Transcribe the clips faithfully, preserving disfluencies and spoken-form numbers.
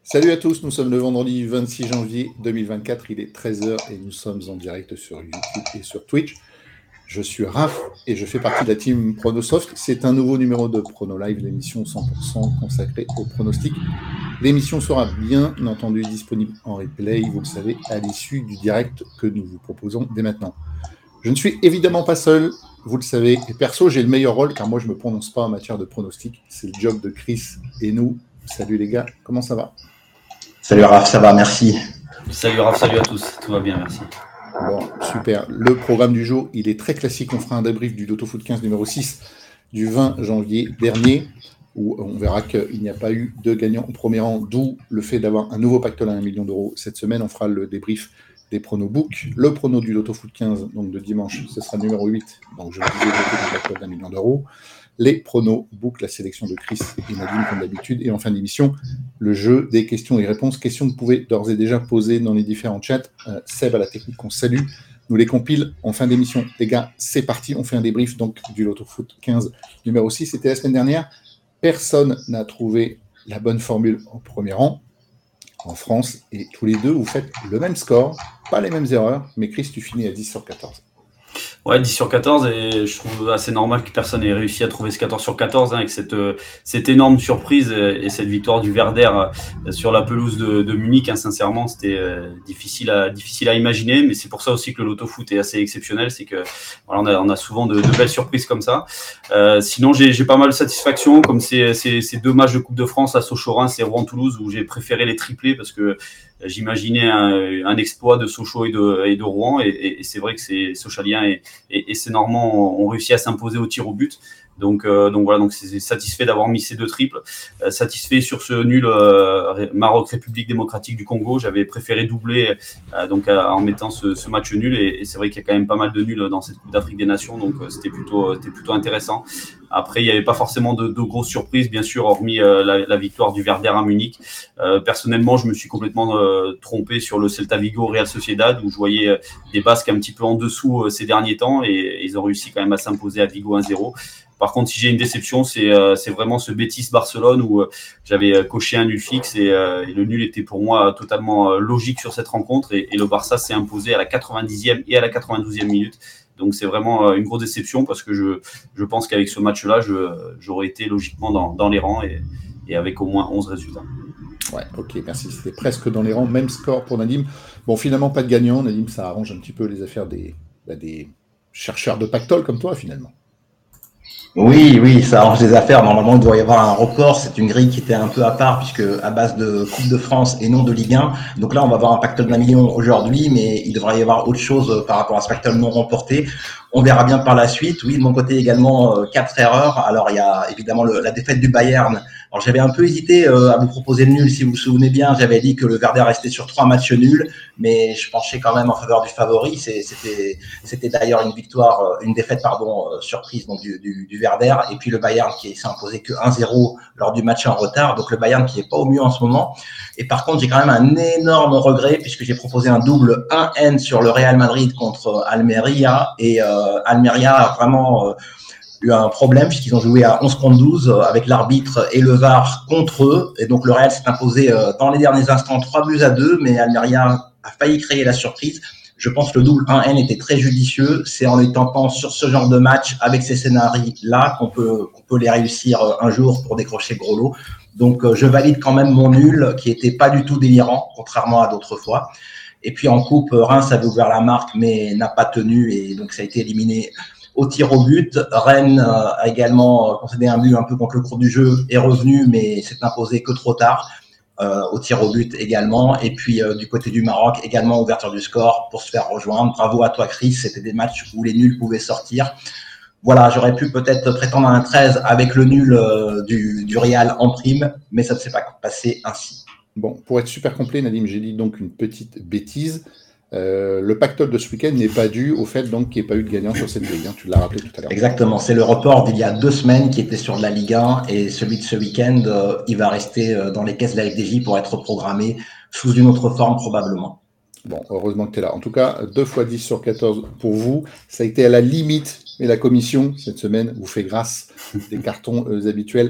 Salut à tous, nous sommes le vendredi vingt-six janvier deux mille vingt-quatre, il est treize heures et nous sommes en direct sur YouTube et sur Twitch. Je suis Raph et je fais partie de la team Pronosoft. C'est un nouveau numéro de Prono Live, l'émission cent pour cent consacrée au pronostic. L'émission sera bien entendu disponible en replay, vous le savez, à l'issue du direct que nous vous proposons dès maintenant. Je ne suis évidemment pas seul, vous le savez, et perso, j'ai le meilleur rôle car moi je ne me prononce pas en matière de pronostic. C'est le job de Chris et nous. Salut les gars, comment ça va ? Salut Raph, ça va, merci. Salut Raph, salut à tous, tout va bien, merci. Bon, super. Le programme du jour, il est très classique. On fera un débrief du Loto Foot quinze numéro six du vingt janvier dernier, où on verra qu'il n'y a pas eu de gagnant au premier rang, d'où le fait d'avoir un nouveau pactole à un million d'euros cette semaine. On fera le débrief des pronos book. Le prono du Loto Foot quinze, donc de dimanche, ce sera numéro huit. Donc je vous disais le pactole d'un million d'euros. Les pronos book, la sélection de Chris et Nadine comme d'habitude. Et en fin d'émission, le jeu des questions et réponses. Questions que vous pouvez d'ores et déjà poser dans les différents chats. Euh, Seb à la technique qu'on salue. Nous les compile en fin d'émission. Les gars, c'est parti. On fait un débrief donc du Loto Foot quinze numéro six. C'était la semaine dernière. Personne n'a trouvé la bonne formule au premier rang en France. Et tous les deux, vous faites le même score. Pas les mêmes erreurs. Mais Chris, tu finis à dix sur quatorze. Ouais, dix sur quatorze, et je trouve assez normal que personne ait réussi à trouver ce quatorze sur quatorze, hein, avec cette, euh, cette énorme surprise et, et cette victoire du Werder euh, sur la pelouse de, de Munich. Hein, sincèrement, c'était euh, difficile, à, difficile à imaginer, mais c'est pour ça aussi que le Loto Foot est assez exceptionnel. C'est que voilà, on, a, on a souvent de, de belles surprises comme ça. Euh, sinon, j'ai, j'ai pas mal de satisfaction, comme ces, ces, ces deux matchs de Coupe de France à Sochaux-Reims et Rouen-Toulouse, où j'ai préféré les triplés parce que j'imaginais un, un exploit de Sochaux et de, et de Rouen, et, et, et c'est vrai que ces Sochaliens et, et, et ces Normands ont réussi à s'imposer au tir au but. Donc, euh, donc voilà, donc c'est satisfait d'avoir mis ces deux triples. Euh, satisfait sur ce nul euh, Maroc-République démocratique du Congo. J'avais préféré doubler euh, donc euh, en mettant ce, ce match nul, et, et c'est vrai qu'il y a quand même pas mal de nuls dans cette Coupe d'Afrique des Nations, donc euh, c'était plutôt, c'était plutôt intéressant. Après, il n'y avait pas forcément de, de grosses surprises, bien sûr, hormis euh, la, la victoire du Werder à Munich. Euh, personnellement, je me suis complètement euh, trompé sur le Celta Vigo Real Sociedad, où je voyais euh, des Basques un petit peu en dessous euh, ces derniers temps, et, et ils ont réussi quand même à s'imposer à Vigo un zéro. Par contre, si j'ai une déception, c'est, euh, c'est vraiment ce Betis-Barcelone, où euh, j'avais euh, coché un nul fixe, et, euh, et le nul était pour moi totalement euh, logique sur cette rencontre, et, et le Barça s'est imposé à la quatre-vingt-dixième et à la quatre-vingt-douzième minute. Donc c'est vraiment une grosse déception, parce que je, je pense qu'avec ce match-là, je, j'aurais été logiquement dans, dans les rangs, et, et avec au moins onze résultats. Ouais, ok, merci. C'était presque dans les rangs. Même score pour Nadim. Bon, finalement, pas de gagnant. Nadim, ça arrange un petit peu les affaires des, bah, des chercheurs de pactole comme toi, finalement. Oui, oui, ça arrange les affaires. Normalement, il doit y avoir un record. C'est une grille qui était un peu à part, puisque à base de Coupe de France et non de Ligue un. Donc là, on va avoir un pactole d'un million aujourd'hui, mais il devrait y avoir autre chose par rapport à ce pactole non remporté. On verra bien par la suite. Oui, de mon côté également, euh, quatre erreurs. Alors, il y a évidemment le, la défaite du Bayern. Alors, j'avais un peu hésité euh, à vous proposer le nul. Si vous vous souvenez bien, j'avais dit que le Werder restait sur trois matchs nuls, mais je penchais quand même en faveur du favori. C'est, c'était, c'était d'ailleurs une victoire, euh, une défaite, pardon, euh, surprise donc du, du, du Werder. Et puis le Bayern qui s'est imposé que un zéro lors du match en retard. Donc le Bayern qui est pas au mieux en ce moment. Et par contre, j'ai quand même un énorme regret, puisque j'ai proposé un double un N sur le Real Madrid contre Almeria, et euh, Almeria a vraiment euh, eu un problème, puisqu'ils ont joué à onze contre douze euh, avec l'arbitre et le V A R contre eux, et donc le Real s'est imposé euh, dans les derniers instants trois buts à deux, mais Almeria a failli créer la surprise. Je pense que le double un N était très judicieux. C'est en les tentant sur ce genre de match, avec ces scénarios-là, qu'on peut, qu'on peut les réussir un jour pour décrocher le gros lot. Donc, euh, je valide quand même mon nul, qui était pas du tout délirant, contrairement à d'autres fois. Et puis en coupe, Reims avait ouvert la marque, mais n'a pas tenu, et donc ça a été éliminé au tir au but. Rennes euh, a également concédé un but un peu contre le cours du jeu, est revenu, mais s'est imposé que trop tard. Euh, au tir au but également, et puis euh, du côté du Maroc également ouverture du score pour se faire rejoindre. Bravo à toi Chris, c'était des matchs où les nuls pouvaient sortir. Voilà, j'aurais pu peut-être prétendre à un treize avec le nul euh, du, du Real en prime, mais ça ne s'est pas passé ainsi. Bon, pour être super complet, Nadim, j'ai dit donc une petite bêtise. Euh, le pactole de ce week-end n'est pas dû au fait donc qu'il n'y ait pas eu de gagnant sur cette grille, hein, tu l'as rappelé tout à l'heure. Exactement, c'est le report d'il y a deux semaines qui était sur la Ligue un, et celui de ce week-end, euh, il va rester euh, dans les caisses de la F D J pour être programmé sous une autre forme probablement. Bon, heureusement que tu es là. En tout cas, deux fois dix sur quatorze pour vous, ça a été à la limite, mais la commission cette semaine vous fait grâce des cartons euh, habituels.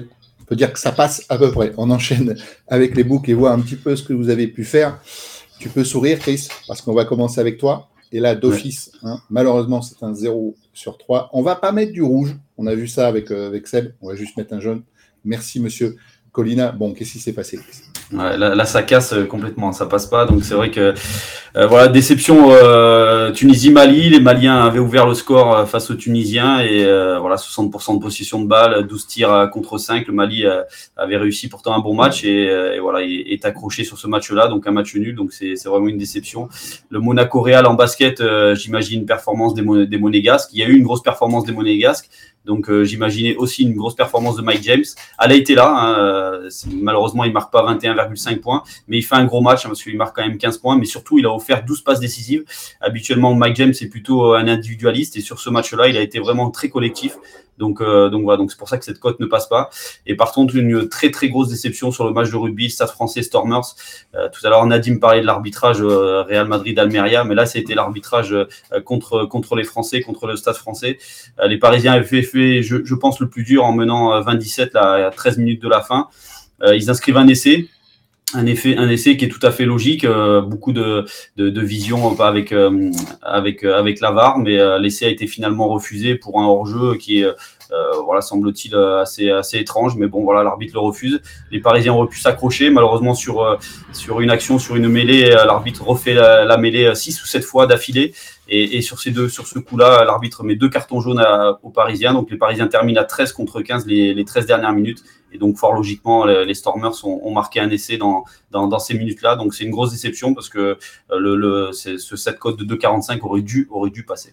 peut dire que ça passe à peu près. On enchaîne avec les books et voit un petit peu ce que vous avez pu faire. Tu peux sourire, Chris, parce qu'on va commencer avec toi. Et là, d'office, ouais. hein, malheureusement, c'est un zéro sur trois. On ne va pas mettre du rouge. On a vu ça avec, euh, avec Seb. On va juste mettre un jaune. Merci, monsieur Colina. Bon, qu'est-ce qui s'est passé, Chris ? Ouais, là, là, ça casse complètement, ça passe pas. Donc c'est vrai que euh, voilà, déception euh, Tunisie-Mali. Les Maliens avaient ouvert le score face aux Tunisiens et euh, voilà, soixante pour cent de possession de balle, douze tirs contre cinq. Le Mali euh, avait réussi pourtant un bon match et, euh, et voilà, il est accroché sur ce match-là, donc un match nul. Donc c'est, c'est vraiment une déception. Le Monaco Real en basket, euh, j'imagine une performance des, Mon- des Monégasques. Il y a eu une grosse performance des Monégasques. Donc euh, j'imaginais aussi une grosse performance de Mike James. Elle a été là. Hein, malheureusement, il marque pas vingt et un virgule cinq points, mais il fait un gros match hein, parce qu'il marque quand même quinze points. Mais surtout, il a offert douze passes décisives. Habituellement, Mike James est plutôt un individualiste et sur ce match-là, il a été vraiment très collectif. Donc, euh, donc voilà, donc c'est pour ça que cette cote ne passe pas. Et par contre, une très très grosse déception sur le match de rugby, Stade Français Stormers. Euh, tout à l'heure, Nadim parlait de l'arbitrage euh, Real Madrid-Almeria, mais là, c'était l'arbitrage euh, contre contre les Français, contre le Stade Français. Euh, les Parisiens avaient fait, fait je, je pense, le plus dur en menant euh, vingt dix-sept là, à treize minutes de la fin. Euh, ils inscrivent un essai. Un effet, un essai qui est tout à fait logique, euh, beaucoup de, de, de vision avec euh, avec avec la V A R, mais euh, l'essai a été finalement refusé pour un hors-jeu qui est euh, voilà semble-t-il assez assez étrange, mais bon voilà l'arbitre le refuse. Les Parisiens auraient pu s'accrocher, malheureusement sur euh, sur une action, sur une mêlée, l'arbitre refait la, la mêlée six ou sept fois d'affilée. Et, et sur ces deux, sur ce coup-là, l'arbitre met deux cartons jaunes à, aux Parisiens. Donc les Parisiens terminent à treize contre quinze les, les treize dernières minutes. Et donc fort logiquement, les, les Stormers ont, ont marqué un essai dans, dans, dans ces minutes-là. Donc c'est une grosse déception parce que le, le, c'est, ce set code de deux quarante-cinq aurait dû, aurait dû passer.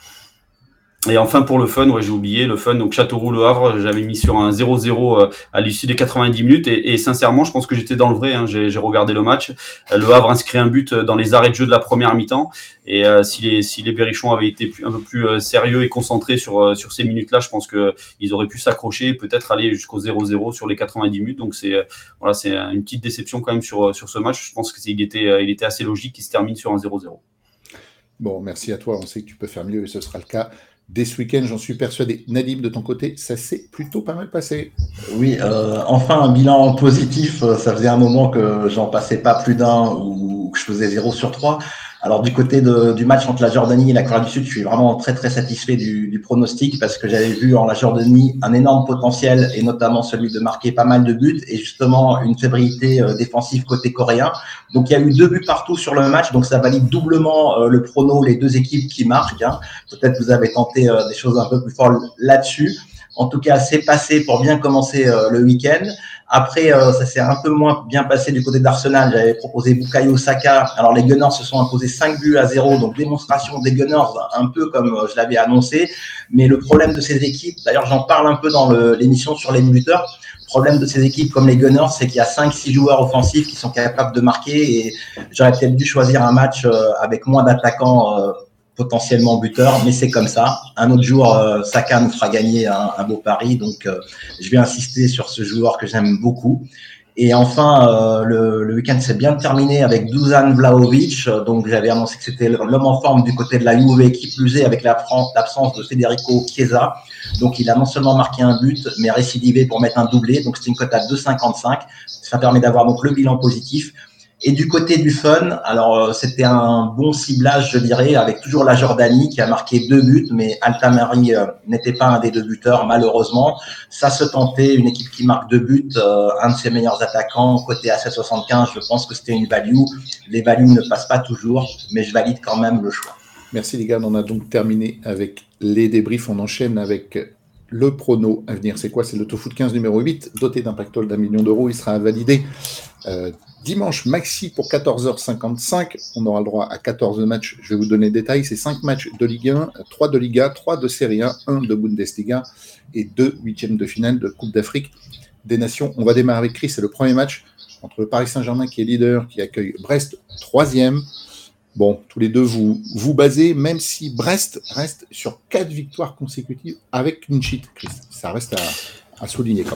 Et enfin pour le fun, ouais, j'ai oublié le fun. Donc Châteauroux-Le Havre, j'avais mis sur un zéro zéro à l'issue des quatre-vingt-dix minutes et, et sincèrement, je pense que j'étais dans le vrai. Hein. J'ai, j'ai regardé le match. Le Havre inscrit un but dans les arrêts de jeu de la première mi-temps. Et euh, si les si les Berrichons avaient été plus, un peu plus euh, sérieux et concentrés sur euh, sur ces minutes-là, je pense que ils auraient pu s'accrocher, et peut-être aller jusqu'au zéro zéro sur les quatre-vingt-dix minutes. Donc c'est euh, voilà, c'est une petite déception quand même sur sur ce match. Je pense que c'est, il était euh, il était assez logique qu'il se termine sur un zéro zéro. Bon, merci à toi. On sait que tu peux faire mieux et ce sera le cas dès ce week-end, j'en suis persuadé. Nadim, de ton côté, ça s'est plutôt pas mal passé. Oui, euh, enfin un bilan positif. Ça faisait un moment que j'en passais pas plus d'un ou que je faisais zéro sur trois. Alors du côté de, du match entre la Jordanie et la Corée du Sud, je suis vraiment très très satisfait du, du pronostic parce que j'avais vu en la Jordanie un énorme potentiel et notamment celui de marquer pas mal de buts et justement une fébrilité euh, défensive côté coréen. Donc il y a eu deux buts partout sur le match, donc ça valide doublement euh, le prono, les deux équipes qui marquent. Hein. Peut-être vous avez tenté euh, des choses un peu plus fortes là-dessus. En tout cas, c'est passé pour bien commencer euh, le week-end. Après, euh, ça s'est un peu moins bien passé du côté d'Arsenal. J'avais proposé Bukayo Saka. Alors, les Gunners se sont imposés cinq buts à zéro. Donc, démonstration des Gunners, un peu comme euh, je l'avais annoncé. Mais le problème de ces équipes, d'ailleurs, j'en parle un peu dans le, l'émission sur les buteurs. Le problème de ces équipes comme les Gunners, c'est qu'il y a cinq six joueurs offensifs qui sont capables de marquer. Et j'aurais peut-être dû choisir un match euh, avec moins d'attaquants euh, potentiellement buteur, mais c'est comme ça. Un autre jour, euh, Saka nous fera gagner un, un beau pari, donc euh, je vais insister sur ce joueur que j'aime beaucoup. Et enfin, euh, le, le week-end s'est bien terminé avec Dusan Vlahovic, donc j'avais annoncé que c'était l'homme en forme du côté de la Juve, qui plus est avec la France, l'absence de Federico Chiesa. Donc il a non seulement marqué un but, mais récidivé pour mettre un doublé, donc c'est une cote à deux virgule cinquante-cinq. Ça permet d'avoir donc le bilan positif. Et du côté du fun, alors euh, c'était un bon ciblage, je dirais, avec toujours la Jordanie qui a marqué deux buts, mais Altamari euh, n'était pas un des deux buteurs, malheureusement. Ça se tentait, une équipe qui marque deux buts, euh, un de ses meilleurs attaquants, côté à sept virgule soixante-quinze, je pense que c'était une value. Les values ne passent pas toujours, mais je valide quand même le choix. Merci les gars, on a donc terminé avec les débriefs, on enchaîne avec le prono à venir. C'est quoi? C'est l'Autofoot quinze numéro huit, doté d'un pactole d'un million d'euros, il sera validé euh, dimanche maxi pour quatorze heures cinquante-cinq, on aura le droit à quatorze matchs, je vais vous donner les détails, c'est cinq matchs de Ligue un, trois de Liga, trois de Serie A, un de Bundesliga et deux huitièmes de finale de Coupe d'Afrique des Nations. On va démarrer avec Chris, c'est le premier match entre le Paris Saint-Germain qui est leader, qui accueille Brest, troisième. Bon, tous les deux, vous vous basez, même si Brest reste sur quatre victoires consécutives avec clean sheet, Chris. Ça reste à, à souligner quand même.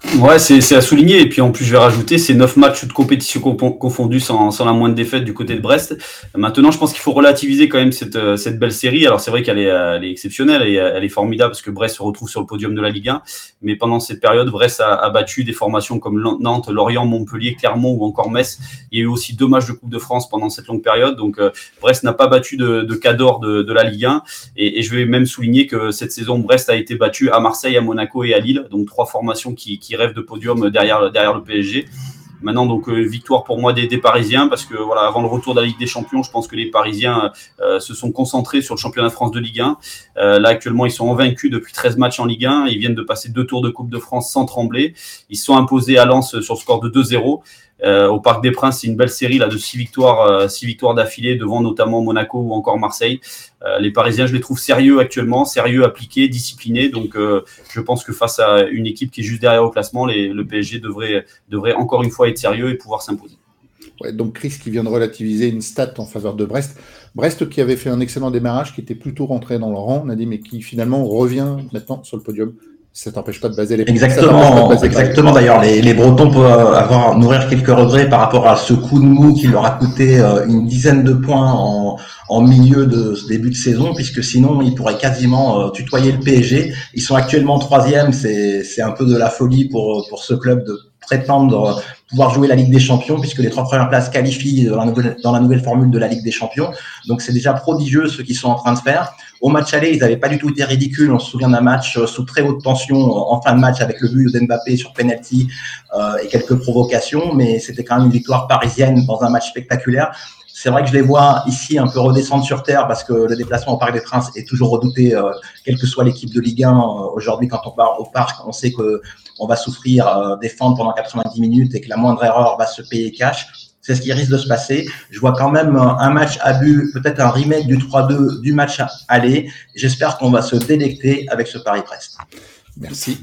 Ouais, c'est, c'est à souligner. Et puis en plus, je vais rajouter, c'est neuf matchs de compétition confondus sans, sans la moindre défaite du côté de Brest. Maintenant, je pense qu'il faut relativiser quand même cette, cette belle série. Alors c'est vrai qu'elle est, elle est exceptionnelle et elle est formidable parce que Brest se retrouve sur le podium de la Ligue un. Mais pendant cette période, Brest a, a battu des formations comme Nantes, Lorient, Montpellier, Clermont ou encore Metz. Il y a eu aussi deux matchs de Coupe de France pendant cette longue période. Donc euh, Brest n'a pas battu de, de cador de, de la Ligue un. Et, et je vais même souligner que cette saison, Brest a été battu à Marseille, à Monaco et à Lille. Donc trois formations qui, qui rêve de podium derrière, derrière le P S G. Maintenant, donc, euh, victoire pour moi des, des Parisiens parce que voilà, avant le retour de la Ligue des Champions, je pense que les Parisiens euh, se sont concentrés sur le championnat de France de Ligue un. Euh, là, actuellement, ils sont invaincus depuis treize matchs en Ligue un. Ils viennent de passer deux tours de Coupe de France sans trembler. Ils se sont imposés à Lens sur le score de deux zéro. Euh, au Parc des Princes, c'est une belle série là de six victoires, euh, six victoires d'affilée devant notamment Monaco ou encore Marseille. Euh, les Parisiens, je les trouve sérieux actuellement, sérieux, appliqués, disciplinés. Donc, euh, je pense que face à une équipe qui est juste derrière au classement, les, le P S G devrait, devrait encore une fois être sérieux et pouvoir s'imposer. Ouais, donc Chris qui vient de relativiser une stat en faveur de Brest. Brest qui avait fait un excellent démarrage, qui était plutôt rentré dans le rang, on a dit, mais qui finalement revient maintenant sur le podium. Ça t'empêche pas de baser les Exactement, baser exactement. D'ailleurs, les, les Bretons peuvent avoir nourrir quelques regrets par rapport à ce coup de mou qui leur a coûté une dizaine de points en, en milieu de ce début de saison, puisque sinon ils pourraient quasiment tutoyer le P S G. Ils sont actuellement troisième, c'est c'est un peu de la folie pour pour ce club de prétendre pouvoir jouer la Ligue des Champions, puisque les trois premières places qualifient dans la nouvelle, dans la nouvelle formule de la Ligue des Champions. Donc c'est déjà prodigieux ce qu'ils sont en train de faire. Au match aller, ils n'avaient pas du tout été ridicules. On se souvient d'un match sous très haute tension en fin de match avec le but d'Mbappé sur penalty euh, et quelques provocations, mais c'était quand même une victoire parisienne dans un match spectaculaire. C'est vrai que je les vois ici un peu redescendre sur terre parce que le déplacement au Parc des Princes est toujours redouté, euh, quelle que soit l'équipe de Ligue un. Euh, aujourd'hui, quand on part au Parc, on sait que on va souffrir, euh, défendre pendant quatre-vingt-dix minutes et que la moindre erreur va se payer cash. C'est ce qui risque de se passer. Je vois quand même un match à but, peut-être un remake du trois deux du match aller. J'espère qu'on va se délecter avec ce Paris-Brest. Merci.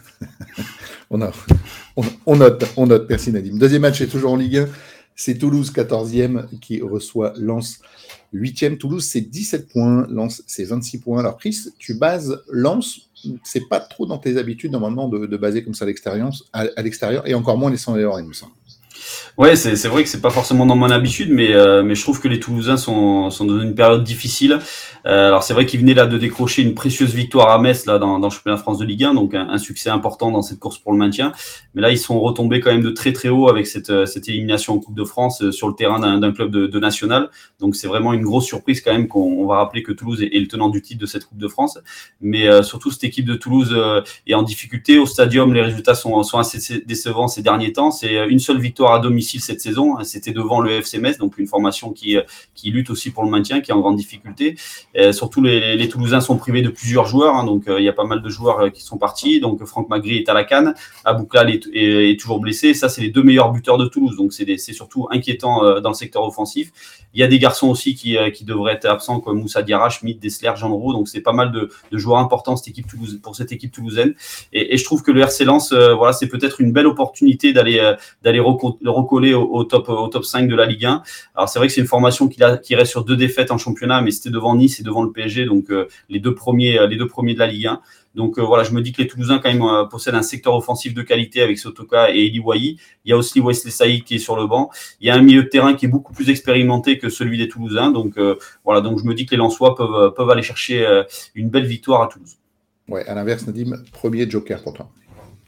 on, a, on, on note, on note. Merci Nadim. Deuxième match est toujours en Ligue un. C'est Toulouse, quatorzième, qui reçoit Lens, huitième. Toulouse, c'est dix-sept points. Lens, c'est vingt-six points. Alors, Chris, tu bases Lens, c'est pas trop dans tes habitudes, normalement, de, de baser comme ça à l'extérieur, à, à l'extérieur et encore moins les cent il me semble. Ouais, c'est, c'est vrai que c'est pas forcément dans mon habitude, mais, euh, mais je trouve que les Toulousains sont, sont dans une période difficile. Euh, alors c'est vrai qu'ils venaient là de décrocher une précieuse victoire à Metz là dans, dans le championnat de France de Ligue un, donc un, un succès important dans cette course pour le maintien. Mais là ils sont retombés quand même de très très haut avec cette, cette élimination en Coupe de France euh, sur le terrain d'un, d'un club de, de national. Donc c'est vraiment une grosse surprise quand même qu'on on va rappeler que Toulouse est, est le tenant du titre de cette Coupe de France. Mais euh, surtout cette équipe de Toulouse euh, est en difficulté au stadium. Les résultats sont, sont assez décevants ces derniers temps. C'est une seule victoire à domicile cette saison. C'était devant le F C Metz, donc une formation qui qui lutte aussi pour le maintien, qui est en grande difficulté. Et surtout, les, les Toulousains sont privés de plusieurs joueurs, hein, donc euh, il y a pas mal de joueurs euh, qui sont partis. Donc Franck Magri est à la canne, Abouklal est, est, est toujours blessé. Ça, c'est les deux meilleurs buteurs de Toulouse, donc c'est, des, c'est surtout inquiétant euh, dans le secteur offensif. Il y a des garçons aussi qui, euh, qui devraient être absents, comme Moussa Diarra, Schmidt, Dessler, Jean-Roux. Donc c'est pas mal de, de joueurs importants cette équipe Toulouse, pour cette équipe toulousaine. Et, et je trouve que le R C Lens, euh, voilà, c'est peut-être une belle opportunité d'aller euh, d'aller reco- recoller au, au top au top cinq de la Ligue un. Alors c'est vrai que c'est une formation qui, a, qui reste sur deux défaites en championnat, mais c'était devant Nice et devant le P S G, donc euh, les deux premiers les deux premiers de la Ligue un. Donc euh, voilà, je me dis que les Toulousains quand même euh, possèdent un secteur offensif de qualité avec Sotoka et Eli Wahi. Il y a aussi Wesley Saïd qui est sur le banc. Il y a un milieu de terrain qui est beaucoup plus expérimenté que celui des Toulousains. Donc euh, voilà, donc je me dis que les Lensois peuvent peuvent aller chercher euh, une belle victoire à Toulouse. Ouais, à l'inverse, Nadim, premier joker pour toi.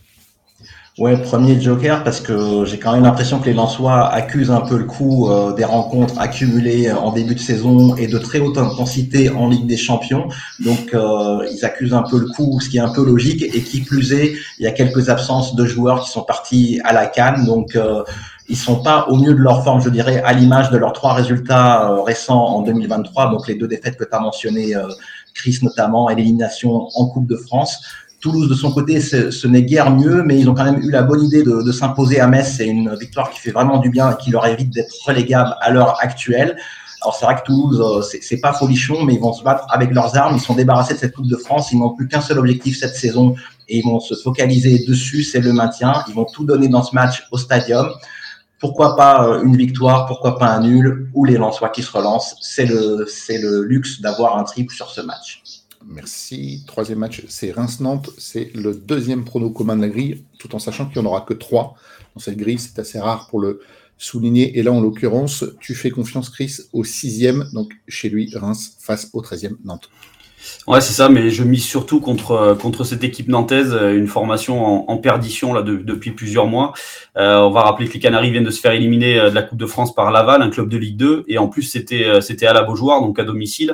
Ouais, premier joker parce que j'ai quand même l'impression que les Lensois accusent un peu le coup euh, des rencontres accumulées en début de saison et de très haute intensité en Ligue des Champions. Donc euh, ils accusent un peu le coup, ce qui est un peu logique. Et qui plus est, il y a quelques absences de joueurs qui sont partis à la CAN. Donc euh, ils sont pas au mieux de leur forme, je dirais, à l'image de leurs trois résultats euh, récents en deux mille vingt-trois. Donc les deux défaites que tu as mentionnées, euh, Chris notamment, et l'élimination en Coupe de France. Toulouse, de son côté, ce, ce n'est guère mieux, mais ils ont quand même eu la bonne idée de, de s'imposer à Metz. C'est une victoire qui fait vraiment du bien et qui leur évite d'être relégables à l'heure actuelle. Alors, c'est vrai que Toulouse, c'est, c'est pas folichon, mais ils vont se battre avec leurs armes. Ils sont débarrassés de cette Coupe de France. Ils n'ont plus qu'un seul objectif cette saison et ils vont se focaliser dessus, c'est le maintien. Ils vont tout donner dans ce match au stadium. Pourquoi pas une victoire, pourquoi pas un nul, ou les Lensois qui se relancent. C'est le, c'est le luxe d'avoir un triple sur ce match. Merci. Troisième match, c'est Reims-Nantes. C'est le deuxième prono commun de la grille, tout en sachant qu'il n'y en aura que trois dans cette grille. C'est assez rare pour le souligner. Et là, en l'occurrence, tu fais confiance, Chris, au sixième. Donc, chez lui, Reims face au treizième, Nantes. Ouais, c'est ça, mais je mise surtout contre contre cette équipe nantaise, une formation en, en perdition là de, depuis plusieurs mois. Euh, on va rappeler que les Canaries viennent de se faire éliminer de la Coupe de France par Laval, un club de Ligue deux, et en plus c'était c'était à la Beaujoire, donc à domicile.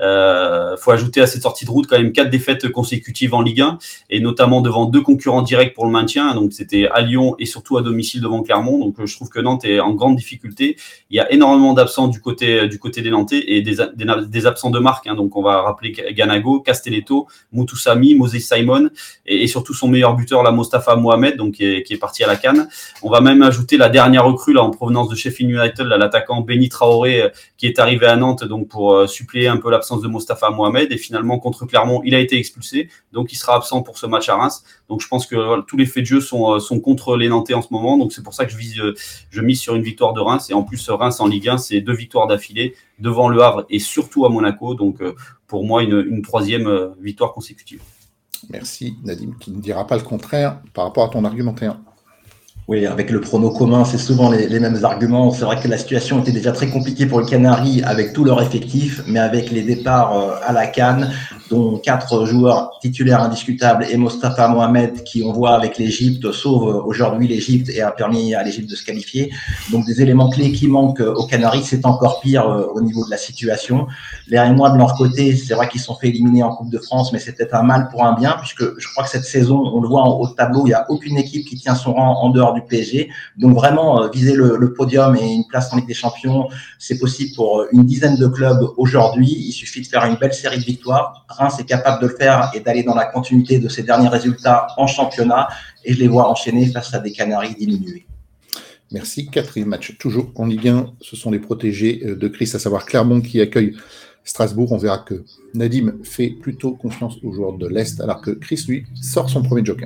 Euh, faut ajouter à cette sortie de route quand même quatre défaites consécutives en Ligue un, et notamment devant deux concurrents directs pour le maintien. Donc c'était à Lyon et surtout à domicile devant Clermont. Donc je trouve que Nantes est en grande difficulté. Il y a énormément d'absents du côté du côté des Nantais et des des, des absents de marque. Hein. Donc on va rappeler Ganago, Castelletto, Moutoussamy, Moses Simon et, et surtout son meilleur buteur, la Mostafa Mohamed, donc qui est, qui est parti à la CAN. On va même ajouter la dernière recrue là en provenance de Sheffield United, là, l'attaquant Benny Traoré qui est arrivé à Nantes donc pour euh, suppléer un peu l'absence de Mostafa Mohamed, et finalement contre Clermont il a été expulsé, donc il sera absent pour ce match à Reims. Donc je pense que voilà, tous les faits de jeu sont, sont contre les Nantais en ce moment, donc c'est pour ça que je, vise, je mise sur une victoire de Reims, et en plus Reims en Ligue un c'est deux victoires d'affilée devant Le Havre et surtout à Monaco, donc euh, pour moi une, une troisième euh, victoire consécutive. Merci Nadim, qui ne dira pas le contraire par rapport à ton argumentaire. Oui, avec le prono commun, c'est souvent les, les mêmes arguments. C'est vrai que la situation était déjà très compliquée pour les Canaries avec tout leur effectif, mais avec les départs euh, à la CAN, dont quatre joueurs titulaires indiscutables et Mostafa Mohamed, qui on voit avec l'Égypte, sauve aujourd'hui l'Égypte et a permis à l'Égypte de se qualifier. Donc des éléments clés qui manquent aux Canaries, c'est encore pire euh, au niveau de la situation. Les Rémois de leur côté, c'est vrai qu'ils sont fait éliminer en Coupe de France, mais c'est peut-être un mal pour un bien, puisque je crois que cette saison, on le voit en haut de tableau, il n'y a aucune équipe qui tient son rang en dehors du P S G. Donc vraiment, euh, viser le, le podium et une place en Ligue des Champions, c'est possible pour une dizaine de clubs aujourd'hui. Il suffit de faire une belle série de victoires. Reims est capable de le faire et d'aller dans la continuité de ses derniers résultats en championnat. Et je les vois enchaîner face à des Canaries diminués. Merci. Quatrième match, toujours en Ligue un. Ce sont les protégés de Chris, à savoir Clermont qui accueille Strasbourg. On verra que Nadim fait plutôt confiance aux joueurs de l'Est, alors que Chris, lui, sort son premier joker.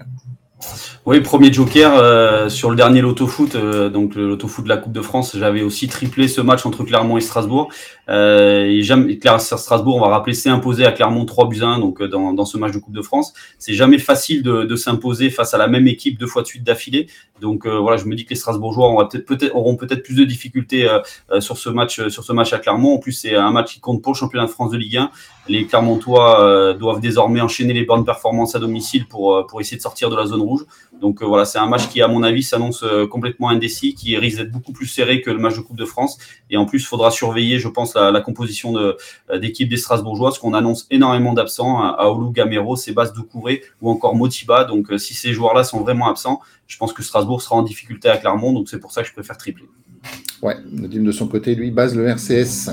Oui, premier joker euh, sur le dernier loto-foot, euh, donc le loto-foot de la Coupe de France. J'avais aussi triplé ce match entre Clermont et Strasbourg. Euh, et jamais, Strasbourg, on va rappeler, s'est imposé à Clermont trois buts à un, donc dans, dans ce match de Coupe de France. C'est jamais facile de, de s'imposer face à la même équipe deux fois de suite d'affilée. Donc euh, voilà, je me dis que les Strasbourgeois auront peut-être, peut-être, auront peut-être plus de difficultés euh, sur ce match, sur ce match à Clermont. En plus, c'est un match qui compte pour le championnat de France de Ligue un. Les Clermontois euh, doivent désormais enchaîner les bonnes performances à domicile pour pour essayer de sortir de la zone rouge. Donc euh, voilà, c'est un match qui, à mon avis, s'annonce euh, complètement indécis, qui risque d'être beaucoup plus serré que le match de Coupe de France. Et en plus, il faudra surveiller, je pense, la, la composition de, euh, d'équipe des Strasbourgeois, parce qu'on annonce énormément d'absents, hein, Aoulou, Gamero, Sébastien Doucouré ou encore Motiba. Donc euh, si ces joueurs-là sont vraiment absents, je pense que Strasbourg sera en difficulté à Clermont. Donc c'est pour ça que je préfère tripler. Ouais, Nadim de son côté, lui, base le R C S.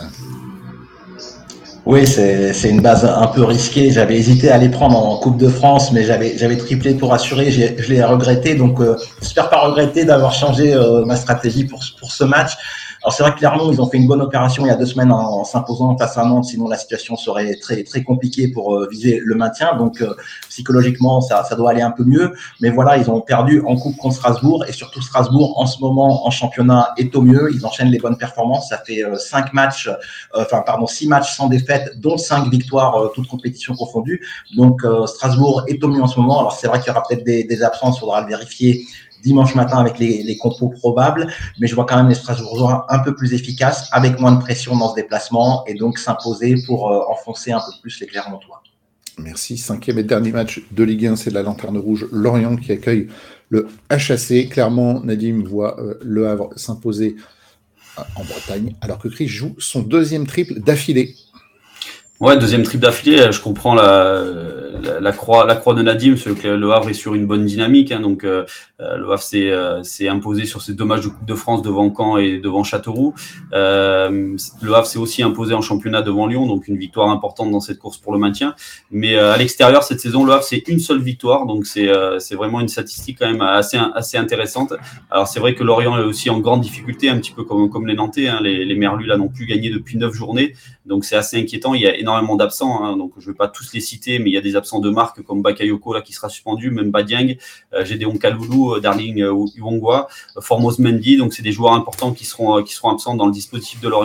Oui, c'est, c'est une base un peu risquée. J'avais hésité à les prendre en Coupe de France, mais j'avais, j'avais triplé pour assurer. J'ai, je l'ai regretté. Donc, euh, j'espère pas regretter d'avoir changé euh, ma stratégie pour, pour ce match. Alors, c'est vrai que Clermont, ils ont fait une bonne opération il y a deux semaines en, en s'imposant face à Nantes. Sinon, la situation serait très, très compliquée pour euh, viser le maintien. Donc, euh, psychologiquement, ça, ça doit aller un peu mieux. Mais voilà, ils ont perdu en coupe contre Strasbourg. Et surtout, Strasbourg, en ce moment, en championnat, est au mieux. Ils enchaînent les bonnes performances. Ça fait euh, cinq matchs, euh, enfin, pardon, six matchs sans défaite, dont cinq victoires, euh, toutes compétitions confondues. Donc, euh, Strasbourg est au mieux en ce moment. Alors, c'est vrai qu'il y aura peut-être des, des absences. Il faudra le vérifier dimanche matin avec les, les compos probables, mais je vois quand même les Strasbourgeois un peu plus efficaces, avec moins de pression dans ce déplacement, et donc s'imposer pour euh, enfoncer un peu plus les Clermontois. Merci. Cinquième et dernier match de Ligue un, c'est la Lanterne Rouge Lorient qui accueille le H A C. Clairement, Nadim voit euh, Le Havre s'imposer euh, en Bretagne, alors que Chris joue son deuxième triple d'affilée. Ouais, deuxième triple d'affilée, je comprends la, la, la croix, la croix de Nadim, parce que le Havre est sur une bonne dynamique, hein, donc euh, le Havre s'est, euh, s'est imposé sur ces deux matchs de Coupe de France devant Caen et devant Châteauroux. Euh, le Havre s'est aussi imposé en championnat devant Lyon, donc une victoire importante dans cette course pour le maintien. Mais euh, à l'extérieur cette saison, le Havre c'est une seule victoire, donc c'est euh, c'est vraiment une statistique quand même assez assez intéressante. Alors c'est vrai que Lorient est aussi en grande difficulté, un petit peu comme comme les Nantais, hein, les les Merlus là n'ont plus gagné depuis neuf journées, donc c'est assez inquiétant. Il y a énormément d'absents, hein, donc je ne vais pas tous les citer, mais il y a des absents de marque comme Bakayoko là qui sera suspendu, même Badiang, euh, Gédéon Kaloulou, Darling euh, Uongwa, euh, Formose Mendy, donc c'est des joueurs importants qui seront euh, qui seront absents dans le dispositif de Lorient.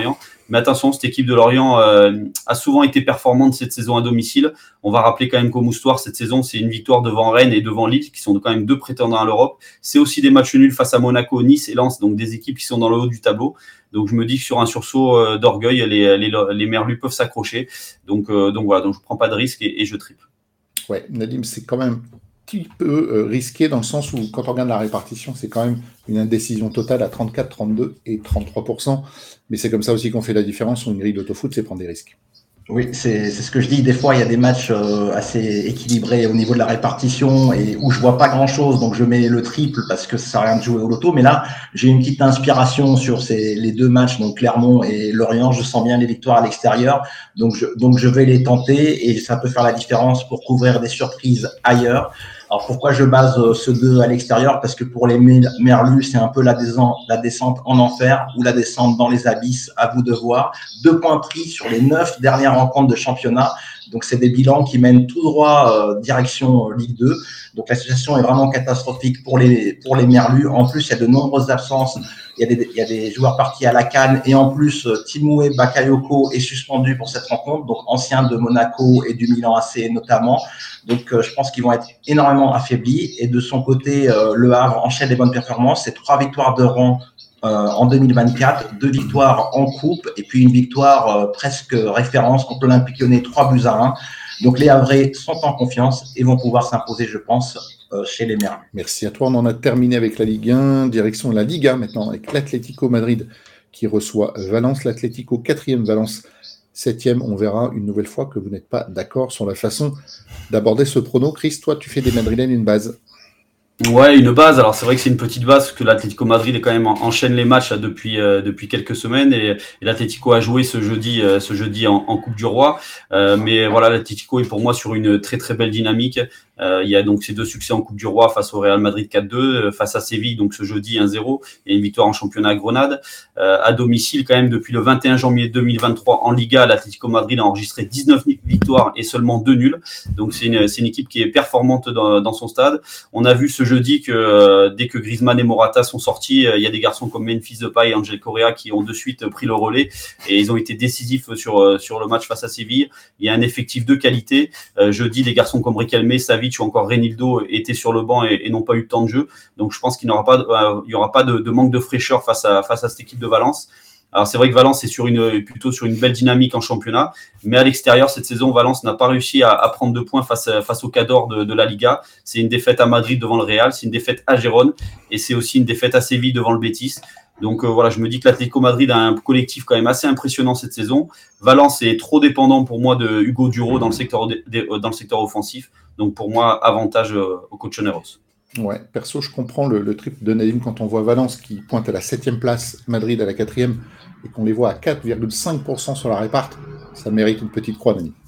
Mais attention, cette équipe de Lorient euh, a souvent été performante cette saison à domicile. On va rappeler quand même qu'au Moustoir, cette saison, c'est une victoire devant Rennes et devant Lille, qui sont quand même deux prétendants à l'Europe. C'est aussi des matchs nuls face à Monaco, Nice et Lens, donc des équipes qui sont dans le haut du tableau. Donc je me dis que sur un sursaut euh, d'orgueil, les, les, les Merlus peuvent s'accrocher. Donc, euh, donc voilà, donc je ne prends pas de risque et, et je triple. Ouais, Nadim, c'est quand même petit peu euh, risqué dans le sens où, quand on regarde la répartition, c'est quand même une indécision totale à trente-quatre, trente-deux et trente-trois pour cent. Mais c'est comme ça aussi qu'on fait la différence sur une grille d'autofoot, c'est prendre des risques. Oui, c'est, c'est ce que je dis. Des fois, il y a des matchs euh, assez équilibrés au niveau de la répartition et où je vois pas grand-chose, donc je mets le triple parce que ça sert à rien de jouer au loto. Mais là, j'ai une petite inspiration sur ces, les deux matchs, donc Clermont et Lorient. Je sens bien les victoires à l'extérieur, donc je, donc je vais les tenter et ça peut faire la différence pour couvrir des surprises ailleurs. Alors pourquoi je base euh, ce deux à l'extérieur? Parce que pour les Merlus, c'est un peu la descente, la descente en enfer ou la descente dans les abysses, à vous de voir. Deux points pris sur les neuf dernières rencontres de championnat. Donc c'est des bilans qui mènent tout droit euh, direction euh, Ligue deux. Donc la situation est vraiment catastrophique pour les pour les Merlus. En plus, il y a de nombreuses absences. Il y a des il y a des joueurs partis à la CAN et en plus euh, Timoué Bakayoko est suspendu pour cette rencontre. Donc ancien de Monaco et du Milan A C notamment. Donc euh, je pense qu'ils vont être énormément affaiblis. Et de son côté, euh, Le Havre enchaîne les bonnes performances. C'est trois victoires de rang Euh, en deux mille vingt-quatre, deux victoires en coupe et puis une victoire euh, presque référence contre l'Olympique Lyonnais, trois buts à un. Donc les Havrais sont en confiance et vont pouvoir s'imposer, je pense, euh, chez les Merlus. Merci à toi. On en a terminé avec la Ligue un, direction la Liga maintenant, avec l'Atlético Madrid qui reçoit Valence, l'Atlético quatrième, Valence septième. On verra une nouvelle fois que vous n'êtes pas d'accord sur la façon d'aborder ce prono. Chris, toi, tu fais des Madrilènes une base. Ouais, une base. Alors c'est vrai que c'est une petite base parce que l'Atlético Madrid est quand même enchaîne les matchs là, depuis euh, depuis quelques semaines et, et l'Atlético a joué ce jeudi euh, ce jeudi en, en Coupe du Roi. Euh, mais voilà, l'Atlético est pour moi sur une très très belle dynamique. Euh, il y a donc ces deux succès en Coupe du Roi face au Real Madrid quatre deux, face à Séville donc ce jeudi un zéro et une victoire en championnat à Grenade. Euh, à domicile quand même depuis le vingt et un janvier deux mille vingt-trois en Liga, l'Atlético Madrid a enregistré dix-neuf victoires et seulement deux nuls. Donc c'est une c'est une équipe qui est performante dans, dans son stade. On a vu ce jeudi que euh, dès que Griezmann et Morata sont sortis, euh, il y a des garçons comme Memphis Depay et Angel Correa qui ont de suite pris le relais et ils ont été décisifs sur euh, sur le match face à Séville. Il y a un effectif de qualité. Euh, jeudi, des garçons comme Riquelme, Savic ou encore Renildo étaient sur le banc et, et n'ont pas eu de temps de jeu. Donc je pense qu'il n'y aura pas de, euh, il y aura pas de, de manque de fraîcheur face à face à cette équipe de Valence. Alors c'est vrai que Valence est sur une plutôt sur une belle dynamique en championnat, mais à l'extérieur cette saison Valence n'a pas réussi à, à prendre de points face face au Cador de, de la Liga. C'est une défaite à Madrid devant le Real, c'est une défaite à Gérone et c'est aussi une défaite à Séville devant le Betis. Donc euh, voilà, je me dis que l'Atlético Madrid a un collectif quand même assez impressionnant cette saison. Valence est trop dépendant pour moi de Hugo Duro dans le secteur de, de, dans le secteur offensif. Donc pour moi avantage euh, au Colchoneros. Ouais, perso, je comprends le, le trip de Nadim quand on voit Valence qui pointe à la septième place, Madrid à la quatrième, et qu'on les voit à quatre virgule cinq pour cent sur la réparte. Ça mérite une petite croix, Nadim.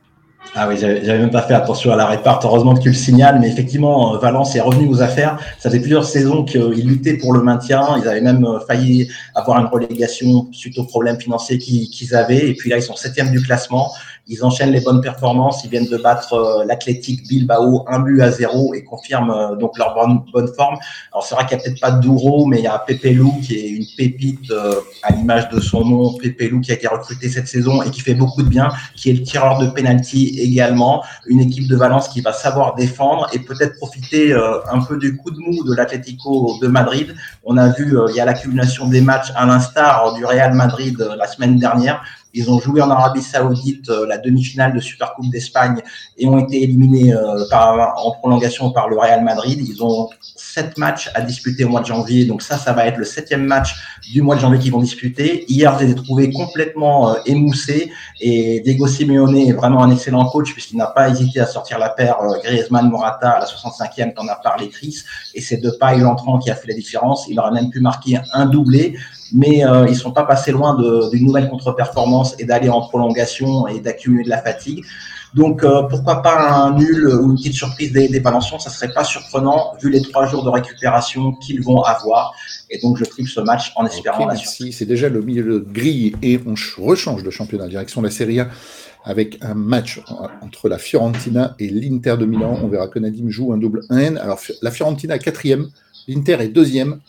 Ah oui, j'avais, j'avais même pas fait attention à la réparte. Heureusement que tu le signales, mais effectivement, Valence est revenu aux affaires. Ça fait plusieurs saisons qu'ils luttaient pour le maintien. Ils avaient même failli avoir une relégation suite aux problèmes financiers qu'ils, qu'ils avaient. Et puis là, ils sont septième du classement. Ils enchaînent les bonnes performances. Ils viennent de battre euh, l'Athletic Bilbao un but à zéro et confirment euh, donc leur bonne, bonne forme. Alors c'est vrai qu'il n'y a peut-être pas de Douro, mais il y a Pepe Lou qui est une pépite euh, à l'image de son nom. Pepe Lou qui a été recruté cette saison et qui fait beaucoup de bien, qui est le tireur de penalty également. Une équipe de Valence qui va savoir défendre et peut-être profiter euh, un peu du coup de mou de l'Atlético de Madrid. On a vu euh, il y a l'accumulation des matchs à l'instar du Real Madrid euh, la semaine dernière. Ils ont joué en Arabie Saoudite euh, la demi-finale de Supercoupe d'Espagne et ont été éliminés euh, par, en prolongation par le Real Madrid. Ils ont sept matchs à disputer au mois de janvier. Donc ça, ça va être le septième match du mois de janvier qu'ils vont disputer. Hier, je les ai trouvés complètement euh, émoussés et Diego Simeone est vraiment un excellent coach puisqu'il n'a pas hésité à sortir la paire euh, Griezmann-Morata à la soixante-cinquième, t'en as parlé, Chris. Et c'est Depay l'entrant qui a fait la différence. Il aurait même pu marquer un doublé. Mais euh, ils sont pas passés loin de, d'une nouvelle contre-performance et d'aller en prolongation et d'accumuler de la fatigue. Donc, euh, pourquoi pas un nul ou une petite surprise des, des Valenciens, ça serait pas surprenant vu les trois jours de récupération qu'ils vont avoir. Et donc, je triple ce match en espérant okay, la merci. surprise. C'est déjà le milieu de grille et on rechange de championnat, direction de la Serie A avec un match entre la Fiorentina et l'Inter de Milan. On verra que Nadim joue un double un N. Alors, la Fiorentina est quatrième, l'Inter est deuxième.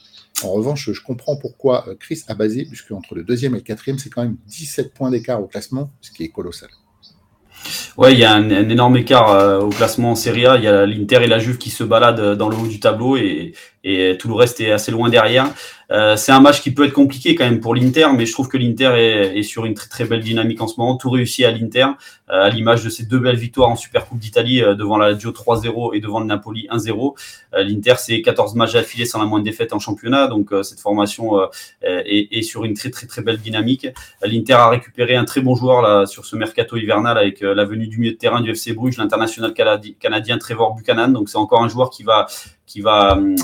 En revanche, je comprends pourquoi Chris a basé, puisque entre le deuxième et le quatrième, c'est quand même dix-sept points d'écart au classement, ce qui est colossal. Ouais, il y a un, un énorme écart euh, au classement en Serie A. Il y a l'Inter et la Juve qui se baladent dans le haut du tableau et, et tout le reste est assez loin derrière. Euh, c'est un match qui peut être compliqué quand même pour l'Inter, mais je trouve que l'Inter est, est sur une très très belle dynamique en ce moment. Tout réussit à l'Inter, euh, à l'image de ces deux belles victoires en Supercoupe d'Italie euh, devant la Lazio trois zéro et devant le Napoli un zéro. Euh, L'Inter, c'est quatorze matchs d'affilée sans la moindre défaite en championnat, donc euh, cette formation euh, est, est sur une très très très belle dynamique. Euh, L'Inter a récupéré un très bon joueur là sur ce mercato hivernal avec euh, la venue du milieu de terrain du F C Bruges, l'international canadi- canadien Trevor Buchanan. Donc c'est encore un joueur qui va qui va euh,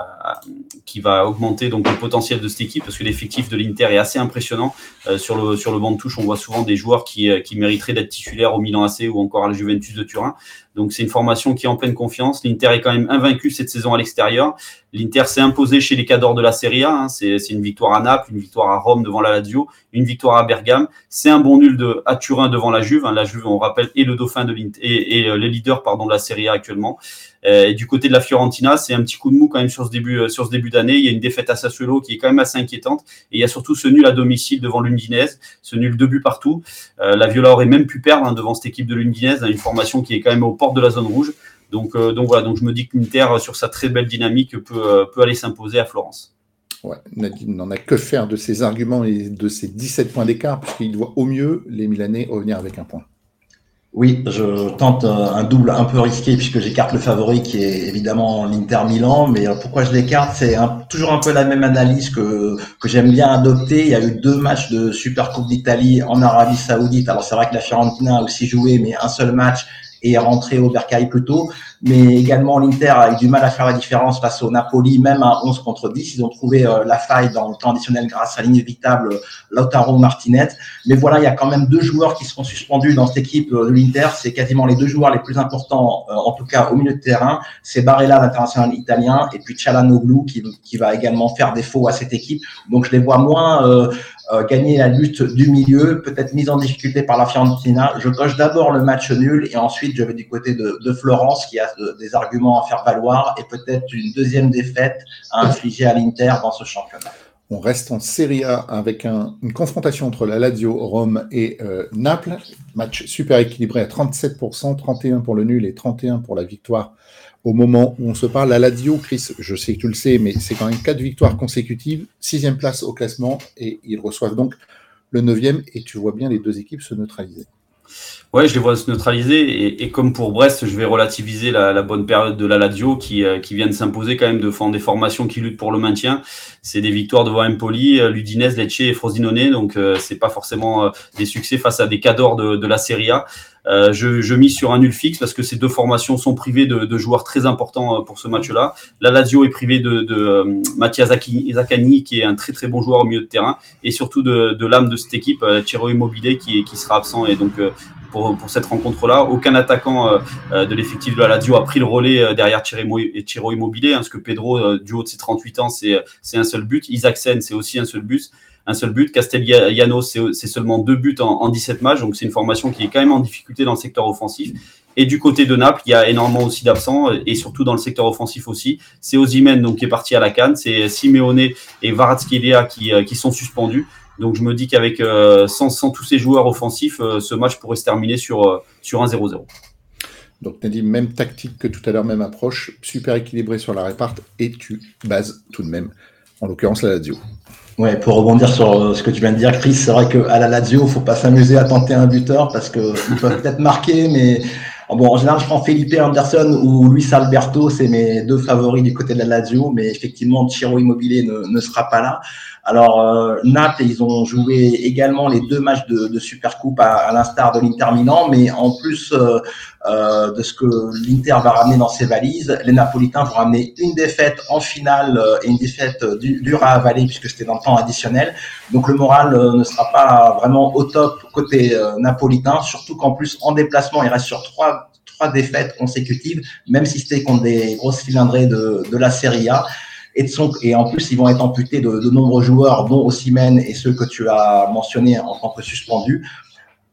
qui va augmenter donc le potentiel de cette équipe parce que l'effectif de l'Inter est assez impressionnant. Euh, sur le sur le banc de touche, on voit souvent des joueurs qui qui mériteraient d'être titulaires au Milan A C ou encore à la Juventus de Turin. Donc c'est une formation qui est en pleine confiance. L'Inter est quand même invaincu cette saison à l'extérieur. L'Inter s'est imposé chez les cadors de la Serie A. Hein. C'est, c'est une victoire à Naples, une victoire à Rome devant la Lazio, une victoire à Bergame. C'est un bon nul de, à Turin devant la Juve. Hein. La Juve, on rappelle, est le dauphin de l'Inter et, et les leaders pardon de la Serie A actuellement. Euh, et du côté de la Fiorentina, c'est un petit coup de mou quand même sur ce début euh, sur ce début d'année. Il y a une défaite à Sassuolo qui est quand même assez inquiétante. Et il y a surtout ce nul à domicile devant l'Udinese, ce nul deux buts partout. Euh, la Viola aurait même pu perdre hein, devant cette équipe de l'Udinese, hein, une formation qui est quand même au port de la zone rouge. Donc, euh, donc voilà, donc je me dis que l'Inter, sur sa très belle dynamique, peut, euh, peut aller s'imposer à Florence. Ouais, Nadine n'en a que faire de ses arguments et de ses dix-sept points d'écart, puisqu'il doit au mieux les Milanais revenir avec un point. Oui, je tente un double un peu risqué puisque j'écarte le favori qui est évidemment l'Inter Milan. Mais pourquoi je l'écarte, c'est un, toujours un peu la même analyse que que j'aime bien adopter. Il y a eu deux matchs de Supercoupe d'Italie en Arabie Saoudite. Alors c'est vrai que la Fiorentina a aussi joué, mais un seul match et est rentré au Bercail plus tôt. Mais également l'Inter a eu du mal à faire la différence face au Napoli, même à onze contre dix. Ils ont trouvé euh, la faille dans le temps additionnel grâce à l'inévitable Lautaro Martinez. Mais voilà, il y a quand même deux joueurs qui seront suspendus dans cette équipe de l'Inter. C'est quasiment les deux joueurs les plus importants, euh, en tout cas au milieu de terrain. C'est Barella, l'international italien, et puis Çalhanoğlu qui, qui va également faire défaut à cette équipe. Donc je les vois moins euh, euh, gagner la lutte du milieu, peut-être mise en difficulté par la Fiorentina. Je coche d'abord le match nul et ensuite je vais du côté de, de Florence qui a des arguments à faire valoir et peut-être une deuxième défaite à infliger à l'Inter dans ce championnat. On reste en Serie A avec un, une confrontation entre la Lazio, Rome et euh, Naples. Match super équilibré à trente-sept pour cent, trente et un pour le nul et trente et un pour la victoire. Au moment où on se parle, la Lazio, Chris, je sais que tu le sais, mais c'est quand même quatre victoires consécutives, sixième place au classement et ils reçoivent donc le neuvième et tu vois bien les deux équipes se neutraliser. Ouais, je les vois se neutraliser et, et comme pour Brest, je vais relativiser la, la bonne période de la Lazio qui, euh, qui vient de s'imposer quand même devant des formations qui luttent pour le maintien. C'est des victoires devant Empoli, l'Udinese, Lecce et Frosinone, donc euh, c'est pas forcément euh, des succès face à des cadors de, de la Serie A. Euh, je, je mise sur un nul fixe parce que ces deux formations sont privées de, de joueurs très importants pour ce match-là. La Lazio est privée de, de euh, Mattia Zaccagni, qui est un très très bon joueur au milieu de terrain, et surtout de, de l'âme de cette équipe, euh, Ciro Immobile, qui, qui sera absent. Et donc euh, pour, pour cette rencontre-là, aucun attaquant euh, de l'effectif de la Lazio a pris le relais euh, derrière Ciro Immobile, hein, parce que Pedro, euh, du haut de ses trente-huit ans, c'est, c'est un seul but. Isaacsen, c'est aussi un seul but. Un seul but. Castellanos, c'est, c'est seulement deux buts en, en dix-sept matchs. Donc, c'est une formation qui est quand même en difficulté dans le secteur offensif. Et du côté de Naples, il y a énormément aussi d'absents et surtout dans le secteur offensif aussi. C'est Osimhen, donc, qui est parti à la CAN. C'est Simeone et Kvaratskhelia qui, qui sont suspendus. Donc, je me dis qu'avec, euh, sans, sans tous ces joueurs offensifs, euh, ce match pourrait se terminer sur, euh, sur un zéro zéro. Donc, Nadine, même tactique que tout à l'heure, même approche, super équilibré sur la réparte et tu bases tout de même, en l'occurrence, la Lazio. Ouais, pour rebondir sur ce que tu viens de dire, Chris, c'est vrai qu'à la Lazio, faut pas s'amuser à tenter un buteur parce que ils peuvent peut-être marquer, mais bon, en général, je prends Felipe Anderson ou Luis Alberto, c'est mes deux favoris du côté de la Lazio, mais effectivement, Ciro Immobile ne, ne sera pas là. Alors, euh, Naples, ils ont joué également les deux matchs de, de Supercoupe à, à l'instar de l'Inter Milan, mais en plus euh, euh, de ce que l'Inter va ramener dans ses valises, les Napolitains vont ramener une défaite en finale euh, et une défaite du, dure à avaler puisque c'était dans le temps additionnel. Donc, le moral euh, ne sera pas vraiment au top côté euh, napolitain, surtout qu'en plus, en déplacement, il reste sur trois, trois défaites consécutives, même si c'était contre des grosses cylindrées de, de la Serie A. Et, de son, et en plus, ils vont être amputés de, de nombreux joueurs, dont Osimhen et ceux que tu as mentionnés en tant que suspendus.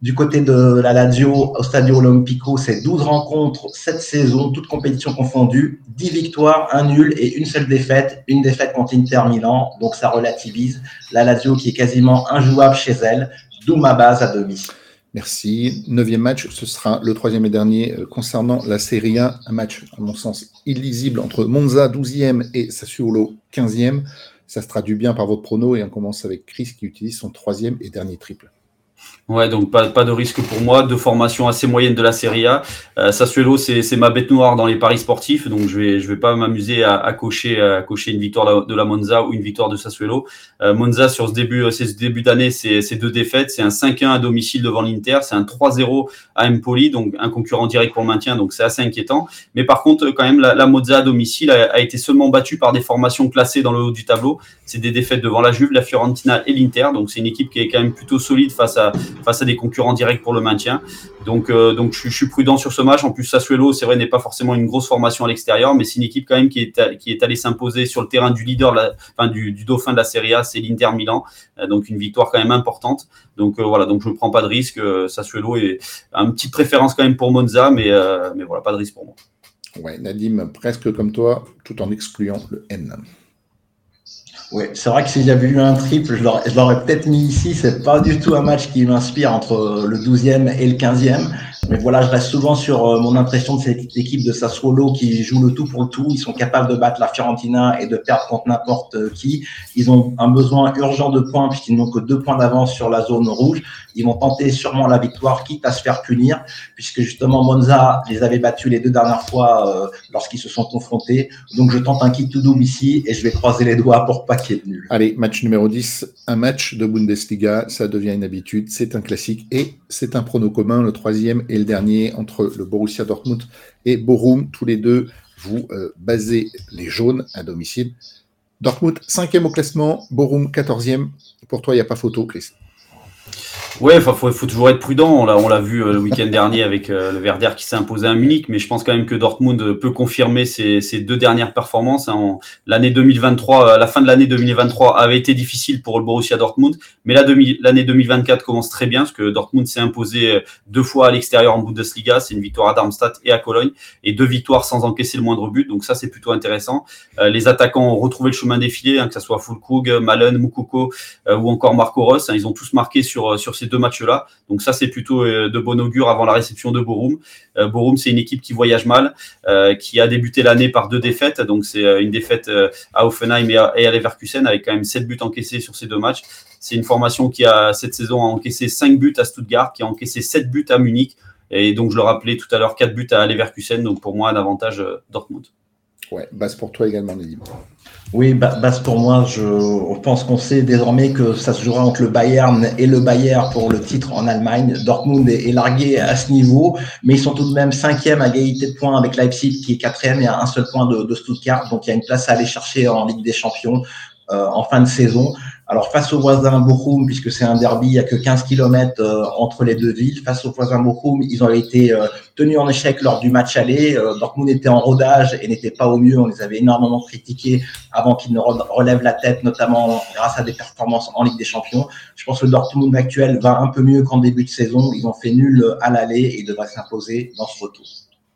Du côté de la Lazio, au Stadio Olimpico, c'est douze rencontres cette saison, toutes compétitions confondues, dix victoires, un nul et une seule défaite, une défaite contre Inter Milan, donc ça relativise. La Lazio qui est quasiment injouable chez elle, d'où ma base à domicile. Merci. Neuvième match, ce sera le troisième et dernier euh, concernant la Serie A. Un match, à mon sens, illisible entre Monza, douzième, et Sassuolo, quinzième. Ça se traduit bien par votre prono et on commence avec Chris qui utilise son troisième et dernier triple. Ouais, donc pas, pas de risque pour moi, deux formations assez moyennes de la Serie A. Euh, Sassuolo, c'est, c'est ma bête noire dans les paris sportifs, donc je vais, je vais pas m'amuser à, à cocher, à cocher une victoire de la Monza ou une victoire de Sassuolo. Euh, Monza sur ce début, c'est ce début d'année, c'est, c'est deux défaites, c'est un cinq un à domicile devant l'Inter, c'est un trois zéro à Empoli, donc un concurrent direct pour le maintien, donc c'est assez inquiétant. Mais par contre, quand même, la, la Monza à domicile a, a été seulement battue par des formations classées dans le haut du tableau. C'est des défaites devant la Juve, la Fiorentina et l'Inter, donc c'est une équipe qui est quand même plutôt solide face à face à des concurrents directs pour le maintien. Donc, euh, donc je, je suis prudent sur ce match. En plus, Sassuolo, c'est vrai, n'est pas forcément une grosse formation à l'extérieur, mais c'est une équipe quand même qui est, qui est allée s'imposer sur le terrain du leader, la, enfin, du, du dauphin de la Serie A, c'est l'Inter Milan. Euh, donc, une victoire quand même importante. Donc, euh, voilà, donc je ne prends pas de risque. Euh, Sassuolo est une petite préférence quand même pour Monza, mais, euh, mais voilà, pas de risque pour moi. Ouais, Nadim, presque comme toi, tout en excluant le N. Oui, c'est vrai que si j'avais eu un triple, je l'aurais, je l'aurais peut-être mis ici. C'est pas du tout un match qui m'inspire entre le douzième et le quinzième. Mais voilà, je reste souvent sur euh, mon impression de cette équipe de Sassuolo qui joue le tout pour le tout. Ils sont capables de battre la Fiorentina et de perdre contre n'importe qui. Ils ont un besoin urgent de points puisqu'ils n'ont que deux points d'avance sur la zone rouge. Ils vont tenter sûrement la victoire, quitte à se faire punir, puisque justement Monza les avait battus les deux dernières fois euh, lorsqu'ils se sont confrontés. Donc je tente un kit tout double ici et je vais croiser les doigts pour pas qu'il y ait de nul. Allez, match numéro dix, un match de Bundesliga, ça devient une habitude, c'est un classique et c'est un prono commun, le troisième et le dernier entre le Borussia Dortmund et Bochum. Tous les deux, vous euh, basez les jaunes à domicile. Dortmund, cinquième au classement, Bochum, quatorzième. Pour toi, il n'y a pas photo, Chris. Ouais, enfin, faut, faut toujours être prudent. On l'a, on l'a vu euh, le week-end dernier avec euh, le Werder qui s'est imposé à Munich, mais je pense quand même que Dortmund peut confirmer ses, ses deux dernières performances. Hein. En, l'année deux mille vingt-trois, la fin de l'année deux mille vingt-trois avait été difficile pour le Borussia Dortmund, mais la demi, l'année deux mille vingt-quatre commence très bien parce que Dortmund s'est imposé deux fois à l'extérieur en Bundesliga. C'est une victoire à Darmstadt et à Cologne et deux victoires sans encaisser le moindre but. Donc ça, c'est plutôt intéressant. Euh, les attaquants ont retrouvé le chemin défilé, hein, que ce soit Füllkrug, Malen, Moukoko euh, ou encore Marco Reus. Hein, ils ont tous marqué sur sur ces deux matchs-là. Donc ça, c'est plutôt euh, de bon augure avant la réception de Bochum. Euh, Bochum, c'est une équipe qui voyage mal, euh, qui a débuté l'année par deux défaites. Donc c'est euh, une défaite euh, à Hoffenheim et à, et à Leverkusen avec quand même sept buts encaissés sur ces deux matchs. C'est une formation qui a cette saison a encaissé cinq buts à Stuttgart, qui a encaissé sept buts à Munich. Et donc je le rappelais tout à l'heure, quatre buts à Leverkusen. Donc pour moi, un avantage euh, Dortmund. Ouais, base pour toi également, Nadim. Oui, base pour moi, je pense qu'on sait désormais que ça se jouera entre le Bayern et le Bayer pour le titre en Allemagne. Dortmund est largué à ce niveau, mais ils sont tout de même cinquième à égalité de points avec Leipzig qui est quatrième et à un seul point de, de Stuttgart. Donc il y a une place à aller chercher en Ligue des Champions euh, en fin de saison. Alors face au voisin Bochum, puisque c'est un derby, il n'y a que quinze kilomètres euh, entre les deux villes. Face au voisin Bochum, ils ont été euh, tenus en échec lors du match aller. Euh, Dortmund était en rodage et n'était pas au mieux. On les avait énormément critiqués avant qu'ils ne relèvent la tête, notamment grâce à des performances en Ligue des Champions. Je pense que le Dortmund actuel va un peu mieux qu'en début de saison. Ils ont fait nul à l'aller et devraient s'imposer dans ce retour.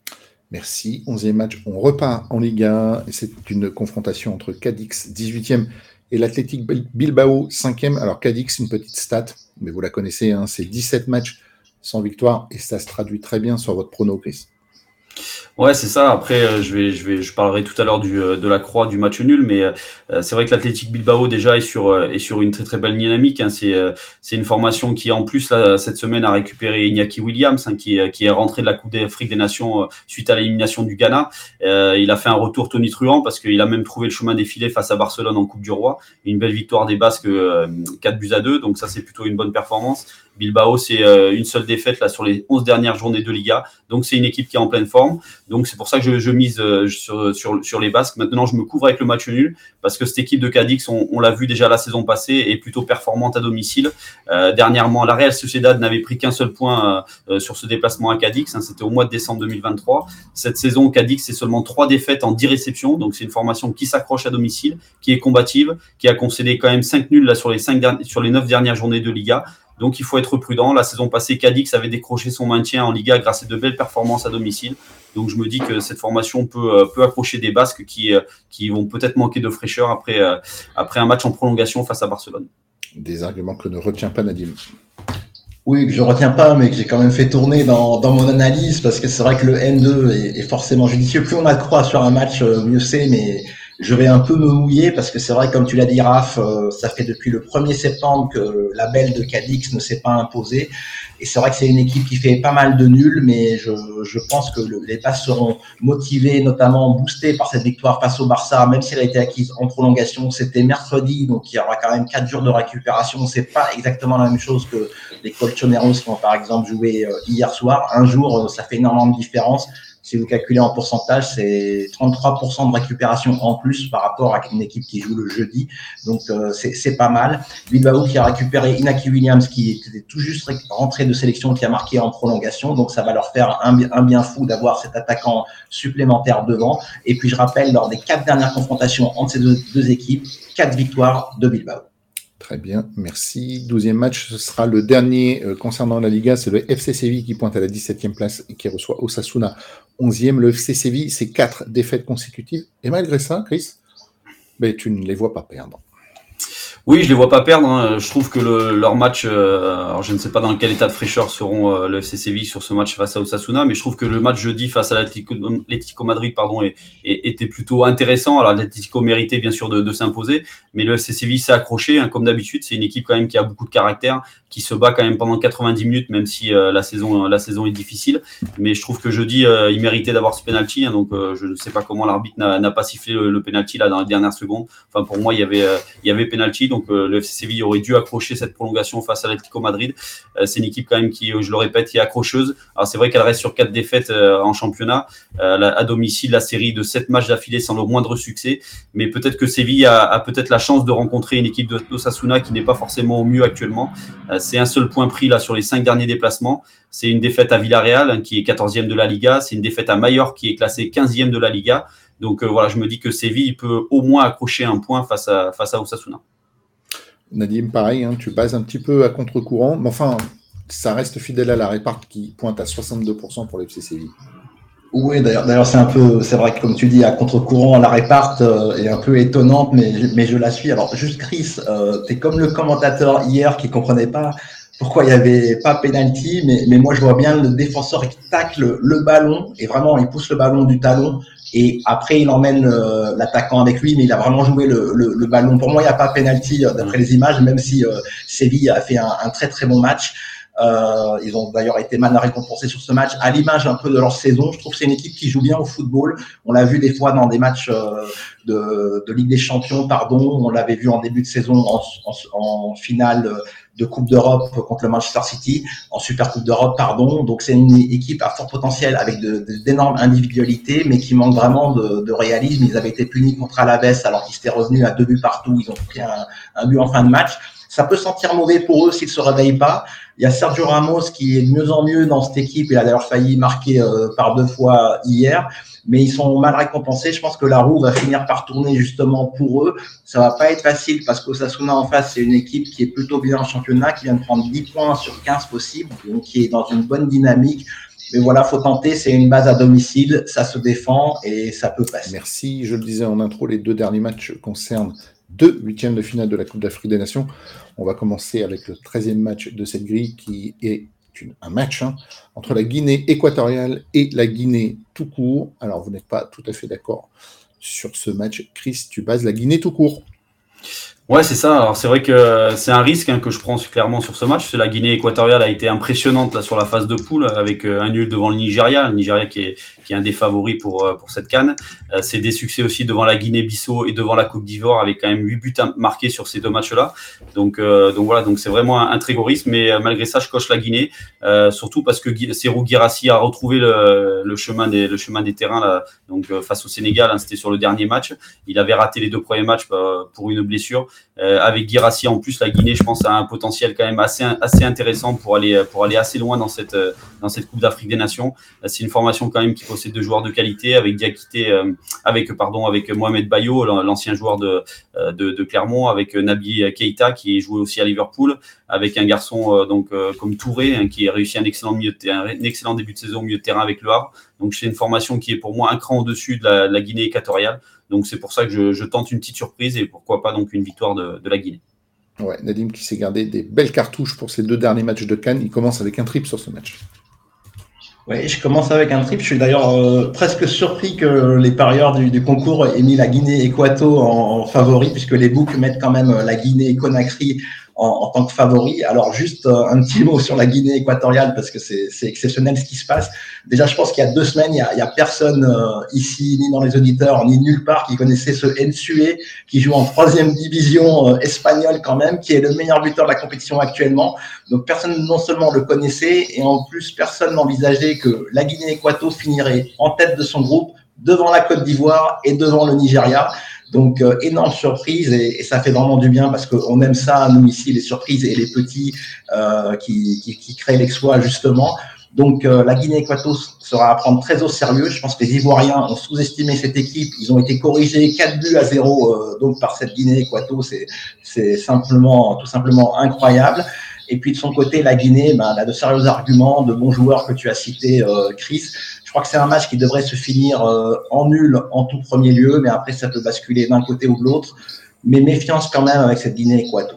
Merci. onzième match, on repart en Ligue un. C'est une confrontation entre Cadix, dix-huitième, et l'Athletic Bilbao, cinquième. Alors Cadix, une petite stat, mais vous la connaissez, hein, c'est dix-sept matchs sans victoire, et ça se traduit très bien sur votre prono, Chris. Ouais, c'est ça. Après, euh, je vais, je vais, je parlerai tout à l'heure du, euh, de la croix du match nul, mais euh, c'est vrai que l'Athletic Bilbao déjà est sur, euh, est sur une très très belle dynamique. Hein. C'est, euh, c'est une formation qui en plus là cette semaine a récupéré Iñaki Williams, hein, qui, qui est rentré de la Coupe d'Afrique des Nations euh, suite à l'élimination du Ghana. Euh, il a fait un retour tonitruant parce qu'il a même trouvé le chemin défilé face à Barcelone en Coupe du Roi. Une belle victoire des Basques, euh, quatre buts à deux. Donc ça, c'est plutôt une bonne performance. Bilbao, c'est euh, une seule défaite là sur les onze dernières journées de Liga. Donc c'est une équipe qui est en pleine forme. Donc c'est pour ça que je, je mise euh, sur, sur, sur les Basques. Maintenant, je me couvre avec le match nul parce que cette équipe de Cadix, on, on l'a vu déjà la saison passée, est plutôt performante à domicile. Euh, dernièrement, la Real Sociedad n'avait pris qu'un seul point euh, sur ce déplacement à Cadix. Hein, c'était au mois de décembre deux mille vingt-trois. Cette saison, Cadix, c'est seulement trois défaites en dix réceptions. Donc c'est une formation qui s'accroche à domicile, qui est combative, qui a concédé quand même cinq nuls là, sur les cinq derniers, sur les neuf dernières journées de Liga. Donc il faut être prudent. La saison passée, Cadix avait décroché son maintien en Liga grâce à de belles performances à domicile. Donc je me dis que cette formation peut, peut accrocher des Basques qui, qui vont peut-être manquer de fraîcheur après, après un match en prolongation face à Barcelone. Des arguments que ne retient pas Nadim. Oui, que je retiens pas, mais que j'ai quand même fait tourner dans, dans mon analyse, parce que c'est vrai que le N deux est, est forcément judicieux. Plus on a de croix sur un match, mieux c'est, mais je vais un peu me mouiller, parce que c'est vrai, comme tu l'as dit, Raph, ça fait depuis le premier septembre que le label de Cadix ne s'est pas imposé. Et c'est vrai que c'est une équipe qui fait pas mal de nuls, mais je, je pense que le, les passes seront motivées, notamment boostées par cette victoire face au Barça, même si elle a été acquise en prolongation. C'était mercredi, donc il y aura quand même quatre jours de récupération. C'est pas exactement la même chose que les Colchoneros qui ont par exemple joué hier soir. Un jour, ça fait énormément de différence. Si vous calculez en pourcentage, c'est trente-trois pour cent de récupération en plus par rapport à une équipe qui joue le jeudi. Donc, euh, c'est, c'est pas mal. Bilbao qui a récupéré Inaki Williams, qui était tout juste rentré de sélection, qui a marqué en prolongation. Donc, ça va leur faire un, un bien fou d'avoir cet attaquant supplémentaire devant. Et puis, je rappelle, lors des quatre dernières confrontations entre ces deux, deux équipes, quatre victoires de Bilbao. Très bien, merci. douzième match, ce sera le dernier euh, concernant la Liga. C'est le F C Séville qui pointe à la dix-septième place et qui reçoit Osasuna onzième. Le F C Séville, c'est quatre défaites consécutives. Et malgré ça, Chris, ben, tu ne les vois pas perdre. Oui, je les vois pas perdre. Hein. Je trouve que le, leur match, euh, alors je ne sais pas dans quel état de fraîcheur seront euh, le F C Séville sur ce match face à Osasuna, mais je trouve que le match jeudi face à l'Atlético Madrid, pardon, est, est, était plutôt intéressant. Alors l'Atlético méritait bien sûr de, de s'imposer, mais le F C Séville s'est accroché, hein, comme d'habitude. C'est une équipe quand même qui a beaucoup de caractère, qui se bat quand même pendant quatre-vingt-dix minutes, même si euh, la saison la saison est difficile. Mais je trouve que jeudi, euh, il méritait d'avoir ce penalty. Hein, donc euh, je ne sais pas comment l'arbitre n'a, n'a pas sifflé le, le penalty là dans les dernières secondes. Enfin pour moi, il y avait euh, il y avait penalty. Donc euh, le F C Séville aurait dû accrocher cette prolongation face à l'Atlético Madrid. Euh, c'est une équipe quand même qui, je le répète, qui est accrocheuse. Alors c'est vrai qu'elle reste sur quatre défaites euh, en championnat. Euh, à domicile, la série de sept matchs d'affilée sans le moindre succès. Mais peut-être que Séville a, a peut-être la chance de rencontrer une équipe de d'Osasuna qui n'est pas forcément au mieux actuellement. Euh, c'est un seul point pris là sur les cinq derniers déplacements. C'est une défaite à Villarreal, hein, qui est quatorzième de la Liga. C'est une défaite à Mallorca qui est classée quinzième de la Liga. Donc euh, voilà, je me dis que Séville peut au moins accrocher un point face à, face à Osasuna. Nadim, pareil, hein, tu bases un petit peu à contre-courant, mais enfin, ça reste fidèle à la réparte qui pointe à soixante-deux pour cent pour le F C Séville. Oui, d'ailleurs, d'ailleurs, c'est un peu, c'est vrai que comme tu dis, à contre-courant, la réparte euh, est un peu étonnante, mais, mais je la suis. Alors, juste Chris, euh, t'es comme le commentateur hier qui comprenait pas pourquoi il y avait pas penalty, mais, mais moi je vois bien le défenseur qui tacle le ballon et vraiment il pousse le ballon du talon et après il emmène euh, l'attaquant avec lui, mais il a vraiment joué le, le, le ballon. Pour moi, il n'y a pas penalty euh, d'après les images, même si euh, Séville a fait un, un très très bon match. Euh, ils ont d'ailleurs été mal récompensés sur ce match, à l'image un peu de leur saison. Je trouve que c'est une équipe qui joue bien au football. On l'a vu des fois dans des matchs euh, de, de Ligue des Champions, pardon. On l'avait vu en début de saison en, en, en finale de Coupe d'Europe contre le Manchester City, en Super Coupe d'Europe, pardon. Donc c'est une équipe à fort potentiel avec de, de, d'énormes individualités, mais qui manque vraiment de, de réalisme. Ils avaient été punis contre Alaves alors qu'ils étaient revenus à deux buts partout. Ils ont pris un, un but en fin de match. Ça peut sentir mauvais pour eux s'ils se réveillent pas. Il y a Sergio Ramos qui est de mieux en mieux dans cette équipe. Il a d'ailleurs failli marquer euh, par deux fois hier, mais ils sont mal récompensés. Je pense que la roue va finir par tourner justement pour eux. Ça va pas être facile parce qu'Osasuna en face, c'est une équipe qui est plutôt bien en championnat, qui vient de prendre dix points sur quinze possibles, donc qui est dans une bonne dynamique. Mais voilà, faut tenter. C'est une base à domicile, ça se défend et ça peut passer. Merci. Je le disais en intro, les deux derniers matchs concernent deux huitièmes de finale de la Coupe d'Afrique des Nations. On va commencer avec le treizième match de cette grille qui est une, un match hein, entre la Guinée équatoriale et la Guinée tout court. Alors, vous n'êtes pas tout à fait d'accord sur ce match. Chris, tu bases la Guinée tout court. Ouais, c'est ça. Alors, c'est vrai que c'est un risque hein, que je prends clairement sur ce match. La Guinée équatoriale a été impressionnante là sur la phase de poule avec euh, un nul devant le Nigeria, le Nigeria qui est qui est un des favoris pour euh, pour cette CAN. Euh, c'est des succès aussi devant la Guinée-Bissau et devant la Côte d'Ivoire avec quand même huit buts marqués sur ces deux matchs-là. Donc euh, donc voilà, donc c'est vraiment un, un très gros risque. Mais euh, malgré ça, je coche la Guinée, euh, surtout parce que Serhou Guirassy a retrouvé le, le chemin des le chemin des terrains là. Donc euh, face au Sénégal, hein, c'était sur le dernier match. Il avait raté les deux premiers matchs euh, pour une blessure. Euh, avec Guirassy en plus, la Guinée, je pense, a un potentiel quand même assez, assez intéressant pour aller, pour aller assez loin dans cette, dans cette Coupe d'Afrique des Nations. C'est une formation quand même qui possède deux joueurs de qualité, avec Diakité, euh, avec, pardon, avec Mohamed Bayo, l'ancien joueur de, de, de Clermont, avec Naby Keita, qui jouait aussi à Liverpool, avec un garçon euh, donc, euh, comme Touré, hein, qui a réussi un excellent, milieu de terrain, un excellent début de saison au milieu de terrain avec Le Havre. Donc, c'est une formation qui est pour moi un cran au-dessus de la, de la Guinée équatoriale. Donc, c'est pour ça que je, je tente une petite surprise et pourquoi pas donc une victoire de, de la Guinée. Ouais, Nadim qui s'est gardé des belles cartouches pour ses deux derniers matchs de CAN. Il commence avec un triple sur ce match. Oui, je commence avec un triple. Je suis d'ailleurs euh, presque surpris que les parieurs du, du concours aient mis la Guinée-Équato en, en favori, puisque les books mettent quand même la Guinée et Conakry en, en tant que favori. Alors, juste euh, un petit mot sur la Guinée équatoriale, parce que c'est, c'est exceptionnel ce qui se passe. Déjà, je pense qu'il y a deux semaines, il y a, il y a personne euh, ici, ni dans les auditeurs, ni nulle part, qui connaissait ce Nsue, qui joue en troisième division euh, espagnole quand même, qui est le meilleur buteur de la compétition actuellement. Donc, personne non seulement le connaissait, et en plus, personne n'envisageait que la Guinée-Équato finirait en tête de son groupe, devant la Côte d'Ivoire et devant le Nigeria. Donc, euh, énorme surprise et, et ça fait vraiment du bien parce qu'on aime ça, nous ici, les surprises et les petits euh, qui, qui, qui créent l'exploit, justement. Donc, euh, la Guinée-Équato sera à prendre très au sérieux. Je pense que les Ivoiriens ont sous-estimé cette équipe. Ils ont été corrigés quatre buts à zéro euh, donc par cette Guinée-Équato. C'est, c'est simplement, tout simplement incroyable. Et puis, de son côté, la Guinée, ben, elle a de sérieux arguments, de bons joueurs que tu as cités, euh, Chris. Je crois que c'est un match qui devrait se finir euh, en nul en tout premier lieu, mais après, ça peut basculer d'un côté ou de l'autre. Mais méfiance quand même avec cette Guinée-Équato.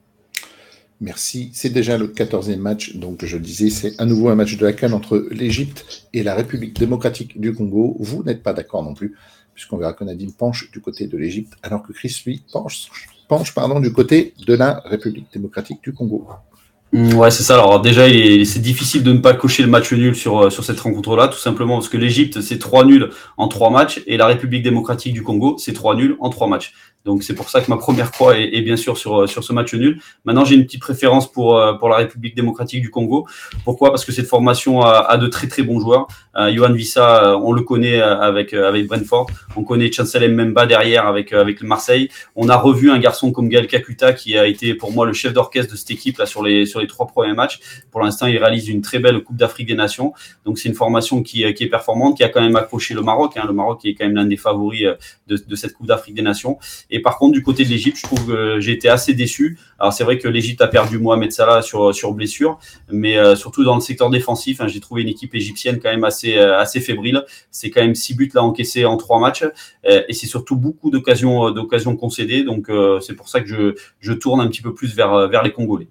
Merci. C'est déjà le quatorzième match. Donc, je le disais, c'est à nouveau un match de la CAN entre l'Égypte et la République démocratique du Congo. Vous n'êtes pas d'accord non plus, puisqu'on verra que Nadim penche du côté de l'Égypte, alors que Chris, lui, penche, penche pardon, du côté de la République démocratique du Congo. Ouais, c'est ça. Alors déjà, il est, c'est difficile de ne pas cocher le match nul sur, sur cette rencontre-là, tout simplement parce que l'Égypte, c'est trois nuls en trois matchs et la République démocratique du Congo, c'est trois nuls en trois matchs. Donc c'est pour ça que ma première croix est, est bien sûr sur, sur ce match nul. Maintenant, j'ai une petite préférence pour, pour la République démocratique du Congo. Pourquoi ? Parce que cette formation a, a de très très bons joueurs. Euh, Yohan Wissa, on le connaît avec, avec Brentford. On connaît Chancel Mbemba derrière avec, avec le Marseille. On a revu un garçon comme Gaël Kakuta qui a été pour moi le chef d'orchestre de cette équipe là sur les, sur les trois premiers matchs. Pour l'instant, il réalise une très belle Coupe d'Afrique des Nations. Donc c'est une formation qui, qui est performante, qui a quand même accroché le Maroc. Hein. Le Maroc qui est quand même l'un des favoris de, de cette Coupe d'Afrique des Nations. Et par contre, du côté de l'Égypte, je trouve que j'ai été assez déçu. Alors, c'est vrai que l'Égypte a perdu Mohamed Salah sur, sur blessure, mais euh, surtout dans le secteur défensif, hein, j'ai trouvé une équipe égyptienne quand même assez, euh, assez fébrile. C'est quand même six buts là encaissés en trois matchs, euh, et c'est surtout beaucoup d'occasions, d'occasions concédées. Donc, euh, c'est pour ça que je, je tourne un petit peu plus vers, vers les Congolais.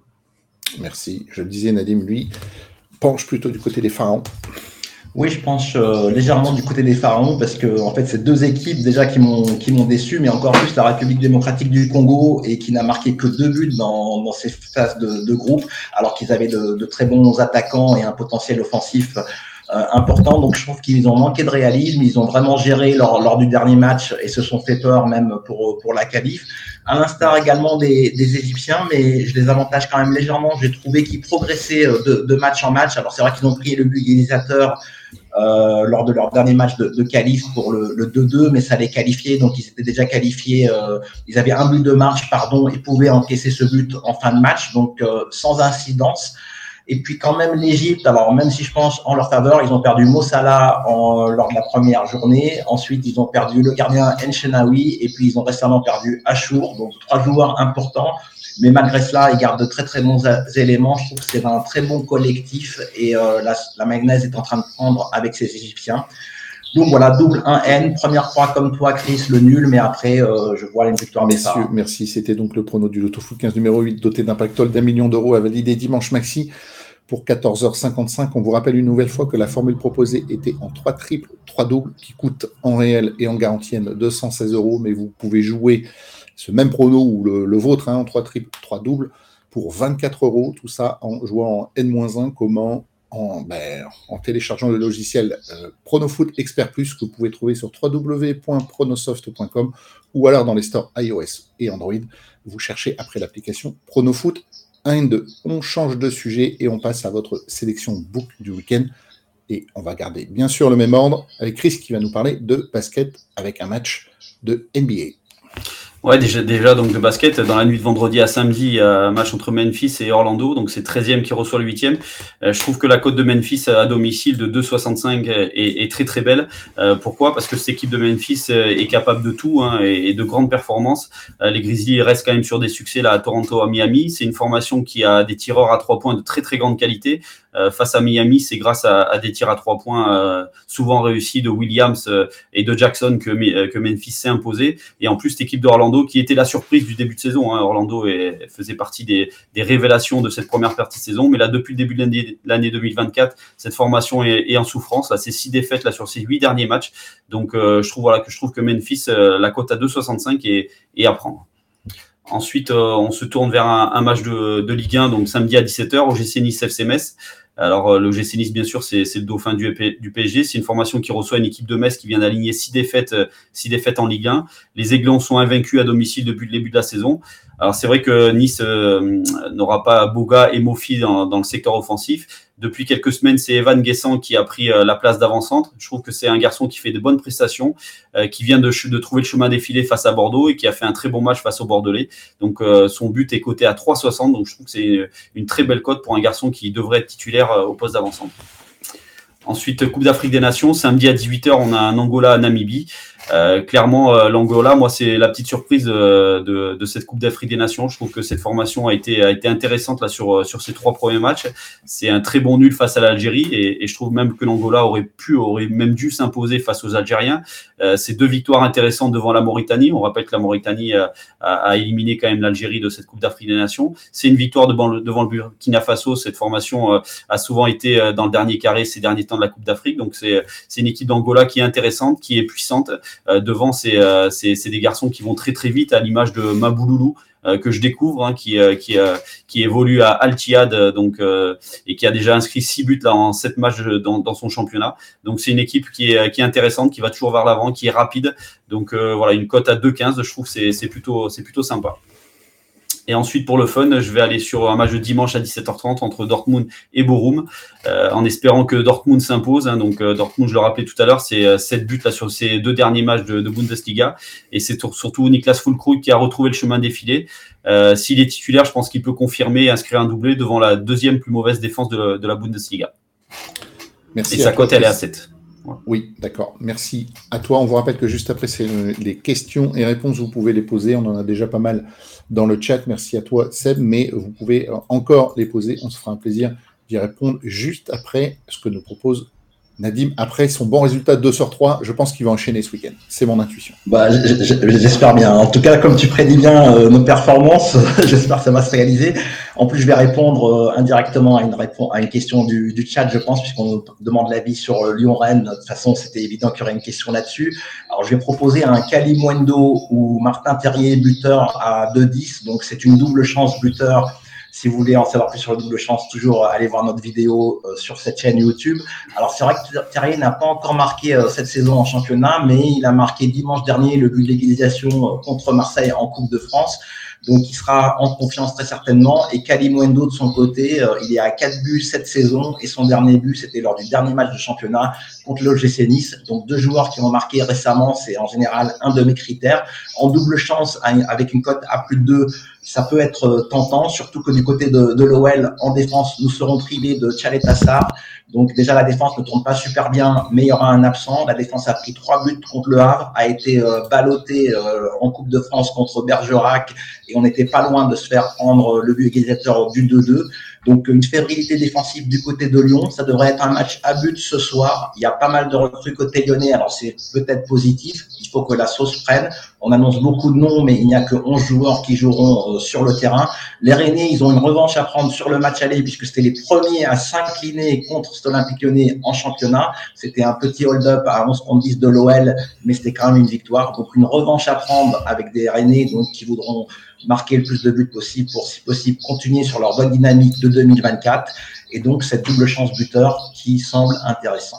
Merci. Je le disais, Nadim, lui, penche plutôt du côté des Pharaons. Oui, je penche euh, légèrement du côté des Pharaons parce que en fait, c'est deux équipes déjà qui m'ont qui m'ont déçu, mais encore plus la République démocratique du Congo et qui n'a marqué que deux buts dans dans ces phases de, de groupe, alors qu'ils avaient de, de très bons attaquants et un potentiel offensif euh, important. Donc, je trouve qu'ils ont manqué de réalisme. Ils ont vraiment géré lors lors du dernier match et se sont fait peur même pour pour la qualif. À l'instar également des, des Égyptiens, mais je les avantage quand même légèrement. J'ai trouvé qu'ils progressaient de, de match en match. Alors, c'est vrai qu'ils ont pris le but égalisateur Euh, lors de leur dernier match de, de qualif pour le, le deux deux, mais ça les qualifiait, donc ils étaient déjà qualifiés, euh, ils avaient un but de marge, pardon, et pouvaient encaisser ce but en fin de match, donc euh, sans incidence. Et puis quand même l'Égypte, alors même si je pense en leur faveur, ils ont perdu Mo Salah en, lors de la première journée, ensuite ils ont perdu le gardien Enchenaoui, et puis ils ont récemment perdu Achour, donc trois joueurs importants. Mais malgré cela, ils gardent de très très bons éléments. Je trouve que c'est un très bon collectif et euh, la, la mayonnaise est en train de prendre avec ces Égyptiens. Donc voilà, double un N, première croix comme toi, Chris, le nul, mais après, euh, je vois une victoire des Pharaons. Merci, c'était donc le prono du Loto Foot quinze numéro huit, doté d'un pactole d'un million d'euros à valider dimanche maxi pour quatorze heures cinquante-cinq. On vous rappelle une nouvelle fois que la formule proposée était en trois triples, trois doubles, qui coûtent en réel et en garantienne deux cent seize euros, mais vous pouvez jouer ce même prono ou le, le vôtre, hein, en trois triples, trois doubles, pour vingt-quatre euros, tout ça en jouant en N moins un, comment en, ben, en téléchargeant le logiciel euh, Pronofoot Expert Plus que vous pouvez trouver sur w w w point pronosoft point com ou alors dans les stores iOS et Android. Vous cherchez après l'application Pronofoot un et deux. On change de sujet et on passe à votre sélection book du week-end. Et on va garder bien sûr le même ordre avec Chris qui va nous parler de basket avec un match de N B A. Ouais, déjà, déjà donc de basket, dans la nuit de vendredi à samedi, il y a un match entre Memphis et Orlando, donc c'est treizième qui reçoit le huitième. Euh, je trouve que la cote de Memphis à domicile de deux virgule soixante-cinq est, est très très belle. Euh, pourquoi ? Parce que cette équipe de Memphis est capable de tout hein, et, et de grandes performances. Euh, les Grizzlies restent quand même sur des succès là à Toronto, à Miami. C'est une formation qui a des tireurs à trois points de très très grande qualité. Euh, face à Miami, c'est grâce à, à des tirs à trois points euh, souvent réussis de Williams euh, et de Jackson que, euh, que Memphis s'est imposé. Et en plus, cette équipe d'Orlando qui était la surprise du début de saison. Hein. Orlando est, faisait partie des, des révélations de cette première partie de saison. Mais là, depuis le début de l'année, l'année deux mille vingt-quatre, cette formation est, est en souffrance. Là, c'est six défaites là, sur ces huit derniers matchs. Donc, euh, je, trouve, voilà, que je trouve que Memphis, euh, la cote à deux virgule soixante-cinq est, est à prendre. Ensuite, euh, on se tourne vers un, un match de, de Ligue un, donc samedi à dix-sept heures, au G C Nice F C Metz. Alors, le G C Nice, bien sûr, c'est, c'est le dauphin du, du P S G. C'est une formation qui reçoit une équipe de Metz qui vient d'aligner six défaites, six défaites en Ligue un. Les Aiglons sont invaincus à domicile depuis le début de la saison. Alors, c'est vrai que Nice euh, n'aura pas Boga et Mofi dans, dans le secteur offensif. Depuis quelques semaines, c'est Evan Guessant qui a pris euh, la place d'avant-centre. Je trouve que c'est un garçon qui fait de bonnes prestations, euh, qui vient de, de trouver le chemin défilé face à Bordeaux et qui a fait un très bon match face au Bordelais. Donc, euh, son but est coté à trois virgule soixante. Donc, je trouve que c'est une très belle cote pour un garçon qui devrait être titulaire euh, au poste d'avant-centre. Ensuite, Coupe d'Afrique des Nations, samedi à dix-huit heures, on a un Angola-Namibie. Euh, clairement, euh, l'Angola, moi, c'est la petite surprise euh, de, de cette Coupe d'Afrique des Nations. Je trouve que cette formation a été, a été intéressante là sur, sur ces trois premiers matchs. C'est un très bon nul face à l'Algérie et, et je trouve même que l'Angola aurait pu, aurait même dû s'imposer face aux Algériens. Euh, c'est deux victoires intéressantes devant la Mauritanie. On rappelle que la Mauritanie a, a, a éliminé quand même l'Algérie de cette Coupe d'Afrique des Nations. C'est une victoire devant le, devant le Burkina Faso. Cette formation euh, a souvent été euh, dans le dernier carré ces derniers temps de la Coupe d'Afrique. Donc c'est, c'est une équipe d'Angola qui est intéressante, qui est puissante. Euh, devant, c'est, euh, c'est, c'est des garçons qui vont très très vite, à l'image de Mabouloulou, euh, que je découvre, hein, qui, euh, qui, euh, qui évolue à Al Ittihad, euh, donc, euh, et qui a déjà inscrit six buts là, en sept matchs dans, dans son championnat. Donc c'est une équipe qui est, qui est intéressante, qui va toujours vers l'avant, qui est rapide. Donc euh, voilà, une cote à deux virgule quinze, je trouve que c'est, c'est, plutôt, c'est plutôt sympa. Et ensuite, pour le fun, je vais aller sur un match de dimanche à dix-sept heures trente entre Dortmund et Bochum, euh, en espérant que Dortmund s'impose. Hein. Donc, euh, Dortmund, je le rappelais tout à l'heure, c'est euh, sept buts là, sur ces deux derniers matchs de, de Bundesliga. Et c'est t- surtout Niklas Füllkrug qui a retrouvé le chemin défilé. Euh, s'il est titulaire, je pense qu'il peut confirmer et inscrire un doublé devant la deuxième plus mauvaise défense de, de la Bundesliga. Merci. Et sa cote, elle est à sept. Ouais. Oui, d'accord. Merci à toi. On vous rappelle que juste après, c'est les questions et réponses. Vous pouvez les poser. On en a déjà pas mal dans le chat. Merci à toi, Seb. Mais vous pouvez encore les poser. On se fera un plaisir d'y répondre juste après ce que nous propose Nadim. Après son bon résultat de deux sur trois, je pense qu'il va enchaîner ce week-end. C'est mon intuition. Bah, j'espère bien. En tout cas, comme tu prédis bien euh, nos performances, j'espère que ça va se réaliser. En plus, je vais répondre euh, indirectement à une, réponse, à une question du, du chat, je pense, puisqu'on nous demande l'avis sur euh, Lyon-Rennes. De toute façon, c'était évident qu'il y aurait une question là-dessus. Alors, je vais proposer un Kalimundo ou Martin Terrier buteur à deux dix. Donc, c'est une double chance buteur. Si vous voulez en savoir plus sur le double chance, toujours allez voir notre vidéo euh, sur cette chaîne YouTube. Alors, c'est vrai que Terrier n'a pas encore marqué euh, cette saison en championnat, mais il a marqué dimanche dernier le but de l'égalisation euh, contre Marseille en Coupe de France. Donc, il sera en confiance très certainement. Et Kalimundo, de son côté, euh, il est à quatre buts cette saison. Et son dernier but, c'était lors du dernier match de championnat contre le G C Nice. Donc, deux joueurs qui ont marqué récemment, c'est en général un de mes critères. En double chance, avec une cote à plus de deux, ça peut être tentant, surtout que du côté de, de l'O L, en défense, nous serons privés de Tchaletassar. Donc déjà, la défense ne tourne pas super bien, mais il y aura un absent. La défense a pris trois buts contre le Havre, a été euh, ballottée euh, en Coupe de France contre Bergerac, et on n'était pas loin de se faire prendre le but égalisateur du deux deux. Donc une fébrilité défensive du côté de Lyon, ça devrait être un match à but ce soir. Il y a pas mal de recrues côté lyonnais, alors c'est peut-être positif, il faut que la sauce prenne. On annonce beaucoup de noms, mais il n'y a que onze joueurs qui joueront euh, sur le terrain. Les Rennais, ils ont une revanche à prendre sur le match aller, puisque c'était les premiers à s'incliner contre cet Olympique Lyonnais en championnat. C'était un petit hold-up à onze contre dix de l'O L, mais c'était quand même une victoire. Donc une revanche à prendre avec des Rennais donc, qui voudront marquer le plus de buts possible pour, si possible, continuer sur leur bonne dynamique de deux mille vingt-quatre. Et donc, cette double chance buteur qui semble intéressante.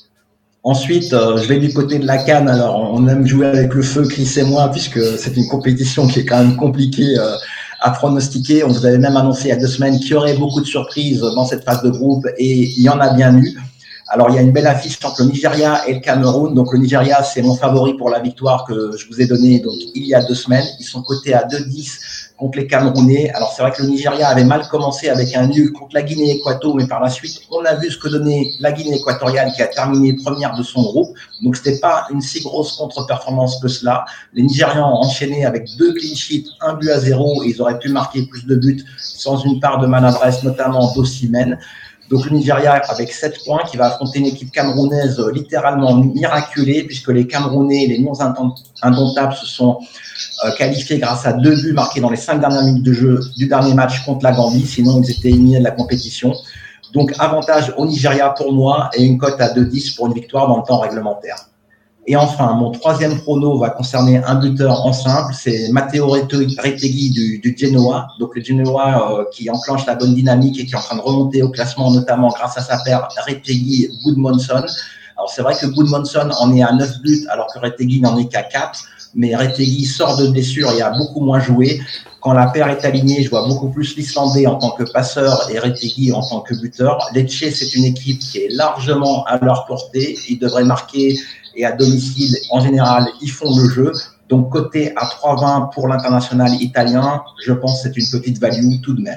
Ensuite, euh, je vais du côté de la CAN. Alors, on aime jouer avec le feu, Chris et moi, puisque c'est une compétition qui est quand même compliquée euh, à pronostiquer. On vous avait même annoncé il y a deux semaines qu'il y aurait beaucoup de surprises dans cette phase de groupe et il y en a bien eu. Alors, il y a une belle affiche entre le Nigeria et le Cameroun. Donc, le Nigeria, c'est mon favori pour la victoire que je vous ai donnée donc, il y a deux semaines. Ils sont cotés à deux dix contre les Camerounais. Alors, c'est vrai que le Nigeria avait mal commencé avec un nul contre la Guinée équatoriale, mais par la suite, on a vu ce que donnait la Guinée équatoriale qui a terminé première de son groupe. Donc, c'était pas une si grosse contre-performance que cela. Les Nigérians ont enchaîné avec deux clean sheets, un but à zéro, et ils auraient pu marquer plus de buts sans une part de maladresse, notamment d'Osimhen. Donc, le Nigeria avec sept points qui va affronter une équipe camerounaise littéralement miraculée puisque les Camerounais, les non indomptables, se sont euh, qualifiés grâce à deux buts marqués dans les cinq dernières minutes de jeu du dernier match contre la Gambie. Sinon, ils étaient éliminés de la compétition. Donc, avantage au Nigeria pour moi et une cote à deux dix pour une victoire dans le temps réglementaire. Et enfin, mon troisième prono va concerner un buteur en simple, c'est Matteo Retegui du, du Genoa. Donc le Genoa euh, qui enclenche la bonne dynamique et qui est en train de remonter au classement, notamment grâce à sa paire Retegui Gudmundsson. Alors c'est vrai que Gudmundsson en est à neuf buts alors que Retegui n'en est qu'à quatre. Mais Retegui sort de blessure et a beaucoup moins joué. Quand la paire est alignée, je vois beaucoup plus l'Islandais en tant que passeur et Retegui en tant que buteur. Lecce, c'est une équipe qui est largement à leur portée. Ils devraient marquer et à domicile, en général, ils font le jeu. Donc, coté à trois vingt pour l'international italien, je pense que c'est une petite value tout de même.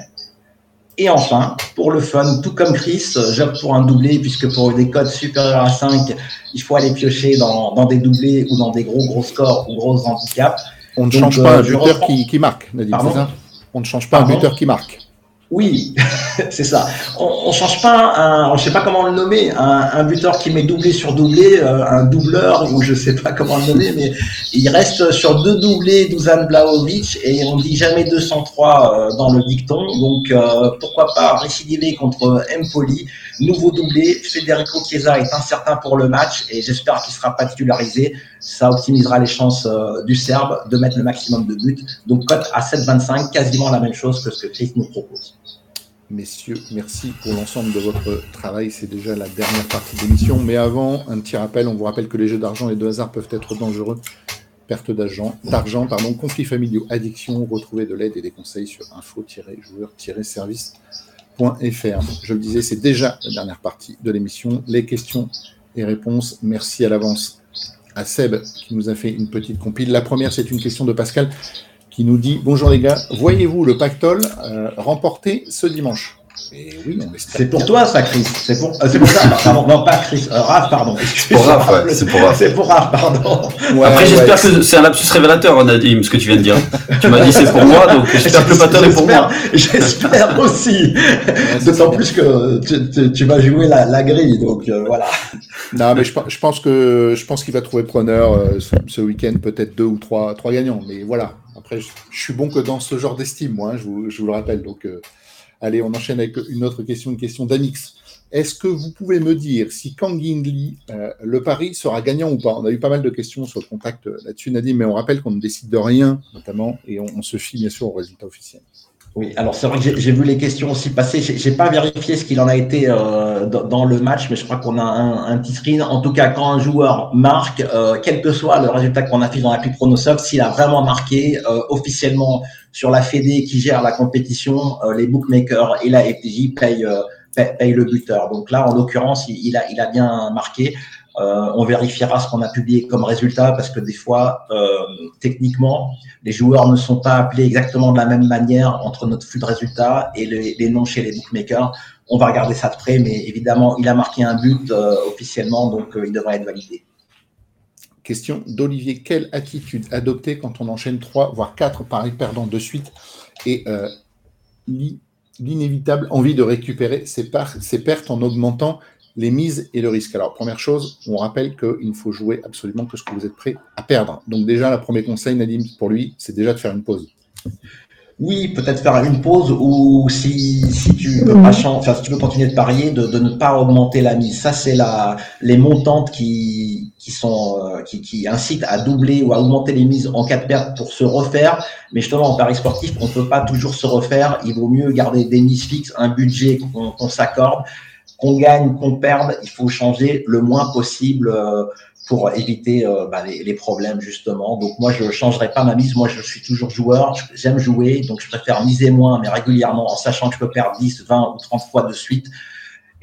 Et enfin, pour le fun, tout comme Chris, j'opte pour un doublé, puisque pour des cotes supérieures à cinq, il faut aller piocher dans, dans des doublés ou dans des gros gros scores ou gros handicaps. On ne Donc, change pas euh, un buteur reprends... qui, qui marque, Nadim, c'est ça ? On ne change pas Pardon un buteur qui marque. Oui, c'est ça. On ne change pas un, je ne sais pas comment le nommer, un, un buteur qui met doublé sur doublé, euh, un doubleur, ou je ne sais pas comment le nommer, mais il reste sur deux doublés Dusan Vlahovic et on dit jamais deux cent trois euh, dans le dicton. Donc euh, pourquoi pas récidiver contre Empoli, nouveau doublé. Federico Chiesa est incertain pour le match et j'espère qu'il ne sera pas titularisé. Ça optimisera les chances euh, du Serbe de mettre le maximum de buts. Donc cote à sept virgule vingt-cinq, quasiment la même chose que ce que Chris nous propose. Messieurs, merci pour l'ensemble de votre travail. C'est déjà la dernière partie de l'émission. Mais avant, un petit rappel. On vous rappelle que les jeux d'argent et de hasard peuvent être dangereux. Perte d'argent, d'argent, pardon, conflits familiaux, addiction. Retrouvez de l'aide et des conseils sur info tiret joueur tiret service point f r. Je le disais, c'est déjà la dernière partie de l'émission. Les questions et réponses. Merci à l'avance à Seb qui nous a fait une petite compile. La première, c'est une question de Pascal qui nous dit « Bonjour les gars, voyez-vous le Pactole euh, remporter ce dimanche ?» Et oui, on espère. C'est pour toi ça, Chris. C'est pour, euh, c'est pour ça. Pardon, non, pas Chris. Euh, Raph, pardon. C'est pour Raph, ouais. C'est pour Raph. C'est pour Raph, pardon. Ouais, Après, j'espère ouais. que c'est un lapsus révélateur, Nadim, ce que tu viens de dire. Tu m'as dit c'est pour moi, donc j'espère que le Pactole est pour moi. J'espère aussi. Ouais, d'autant plus que tu, tu, tu vas jouer la, la grille, donc euh, voilà. Non, mais je, je pense que je pense qu'il va trouver preneur euh, ce, ce week-end, peut-être deux ou trois, trois gagnants, mais voilà. Après, je, je suis bon que dans ce genre d'estime, moi, hein, je, vous, je vous le rappelle. Donc, euh, allez, on enchaîne avec une autre question, une question d'Amix. Est-ce que vous pouvez me dire si Kangin Lee, euh, le pari sera gagnant ou pas ? On a eu pas mal de questions sur le contact là-dessus, Nadim, mais on rappelle qu'on ne décide de rien, notamment, et on, on se fie bien sûr au résultat officiel. Oui, alors c'est vrai que j'ai, j'ai vu les questions aussi passer. J'ai, j'ai pas vérifié ce qu'il en a été euh, dans, dans le match, mais je crois qu'on a un, un petit screen. En tout cas, quand un joueur marque, euh, quel que soit le résultat qu'on affiche dans l'appli Pronosoft, s'il a vraiment marqué euh, officiellement sur la Fédé qui gère la compétition, euh, les bookmakers et la F D J payent, euh, payent, payent le buteur. Donc là, en l'occurrence, il, il a, il a bien marqué. Euh, on vérifiera ce qu'on a publié comme résultat parce que des fois, euh, techniquement, les joueurs ne sont pas appelés exactement de la même manière entre notre flux de résultats et les, les noms chez les bookmakers. On va regarder ça de près, mais évidemment, il a marqué un but euh, officiellement, donc euh, il devrait être validé. Question d'Olivier. Quelle attitude adopter quand on enchaîne trois, voire quatre paris perdants de suite et euh, l'inévitable envie de récupérer ses, par- ses pertes en augmentant les mises et le risque. Alors, première chose, on rappelle qu'il ne faut jouer absolument que ce que vous êtes prêt à perdre. Donc déjà, le premier conseil, Nadim, pour lui, c'est déjà de faire une pause. Oui, peut-être faire une pause ou si, si tu veux pas changer, enfin, si tu veux continuer de parier, de, de ne pas augmenter la mise. Ça, c'est la, les montantes qui, qui sont, euh, qui, qui incitent à doubler ou à augmenter les mises en cas de perte pour se refaire. Mais justement, en pari sportif, on ne peut pas toujours se refaire. Il vaut mieux garder des mises fixes, un budget qu'on, qu'on s'accorde. Qu'on gagne, qu'on perde, il faut changer le moins possible euh, pour éviter euh, bah, les, les problèmes justement. Donc moi, je ne changerai pas ma mise. Moi, je suis toujours joueur. J'aime jouer, donc je préfère miser moins, mais régulièrement, en sachant que je peux perdre dix, vingt ou trente fois de suite.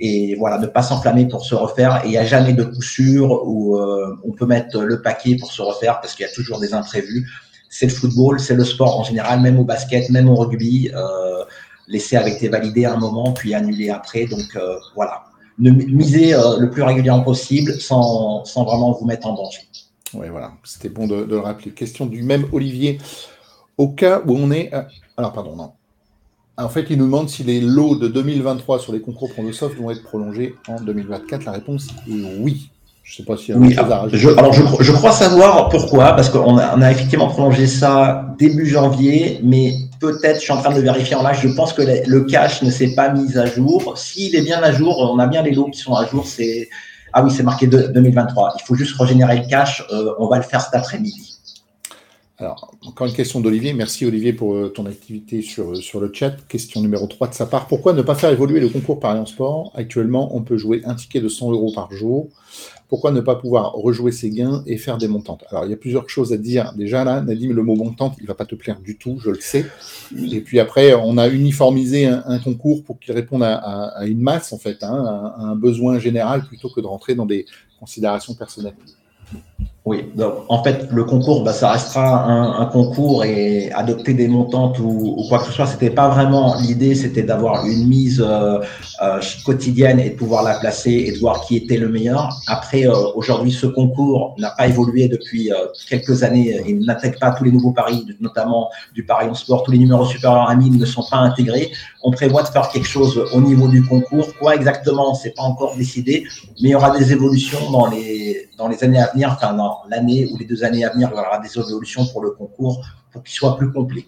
et voilà, ne pas s'enflammer pour se refaire. Et il n'y a jamais de coup sûr où euh, on peut mettre le paquet pour se refaire parce qu'il y a toujours des imprévus. C'est le football, c'est le sport en général, même au basket, même au rugby. Euh, L'essai avait été validé à un moment, puis annulé après. Donc euh, voilà, ne misez euh, le plus régulièrement possible sans, sans vraiment vous mettre en danger. Oui, voilà, c'était bon de, de le rappeler. Question du même Olivier. Au cas où on est... À... Alors, pardon, non. En fait, il nous demande si les lots de deux mille vingt-trois sur les concours Pronosoft vont être prolongés en deux mille vingt-quatre. La réponse est oui. Je ne sais pas s'il y a oui, autre chose à rajouter. Je, alors, je, je crois savoir pourquoi, parce qu'on a, on a effectivement prolongé ça début janvier, mais peut-être, je suis en train de vérifier en live, je pense que le, le cache ne s'est pas mis à jour. S'il est bien à jour, on a bien les lots qui sont à jour, c'est... Ah oui, c'est marqué de, deux mille vingt-trois. Il faut juste régénérer le cache. Euh, on va le faire cet après-midi. Alors, encore une question d'Olivier. Merci Olivier pour euh, ton activité sur, sur le chat. Question numéro trois de sa part. Pourquoi ne pas faire évoluer le concours Paris en Sport ? Actuellement, on peut jouer un ticket de cent euros par jour. Pourquoi ne pas pouvoir rejouer ses gains et faire des montantes ? Alors, il y a plusieurs choses à dire. Déjà, là, Nadim, le mot montante, il ne va pas te plaire du tout, je le sais. Et puis après, on a uniformisé un, un concours pour qu'il réponde à, à, à une masse, en fait, hein, à, à un besoin général, plutôt que de rentrer dans des considérations personnelles. Oui, donc en fait, le concours, bah, ça restera un, un concours et adopter des montantes ou, ou quoi que ce soit, c'était pas vraiment l'idée, c'était d'avoir une mise euh, euh, quotidienne et de pouvoir la placer et de voir qui était le meilleur. Après, euh, aujourd'hui, ce concours n'a pas évolué depuis euh, quelques années et n'intègre pas tous les nouveaux paris, notamment du pari en sport, tous les numéros supérieurs à mille ne sont pas intégrés. On prévoit de faire quelque chose au niveau du concours. Quoi exactement, c'est pas encore décidé, mais il y aura des évolutions dans les dans les années à venir, enfin dans l'année ou les deux années à venir, il y aura des évolutions pour le concours pour qu'il soit plus complet.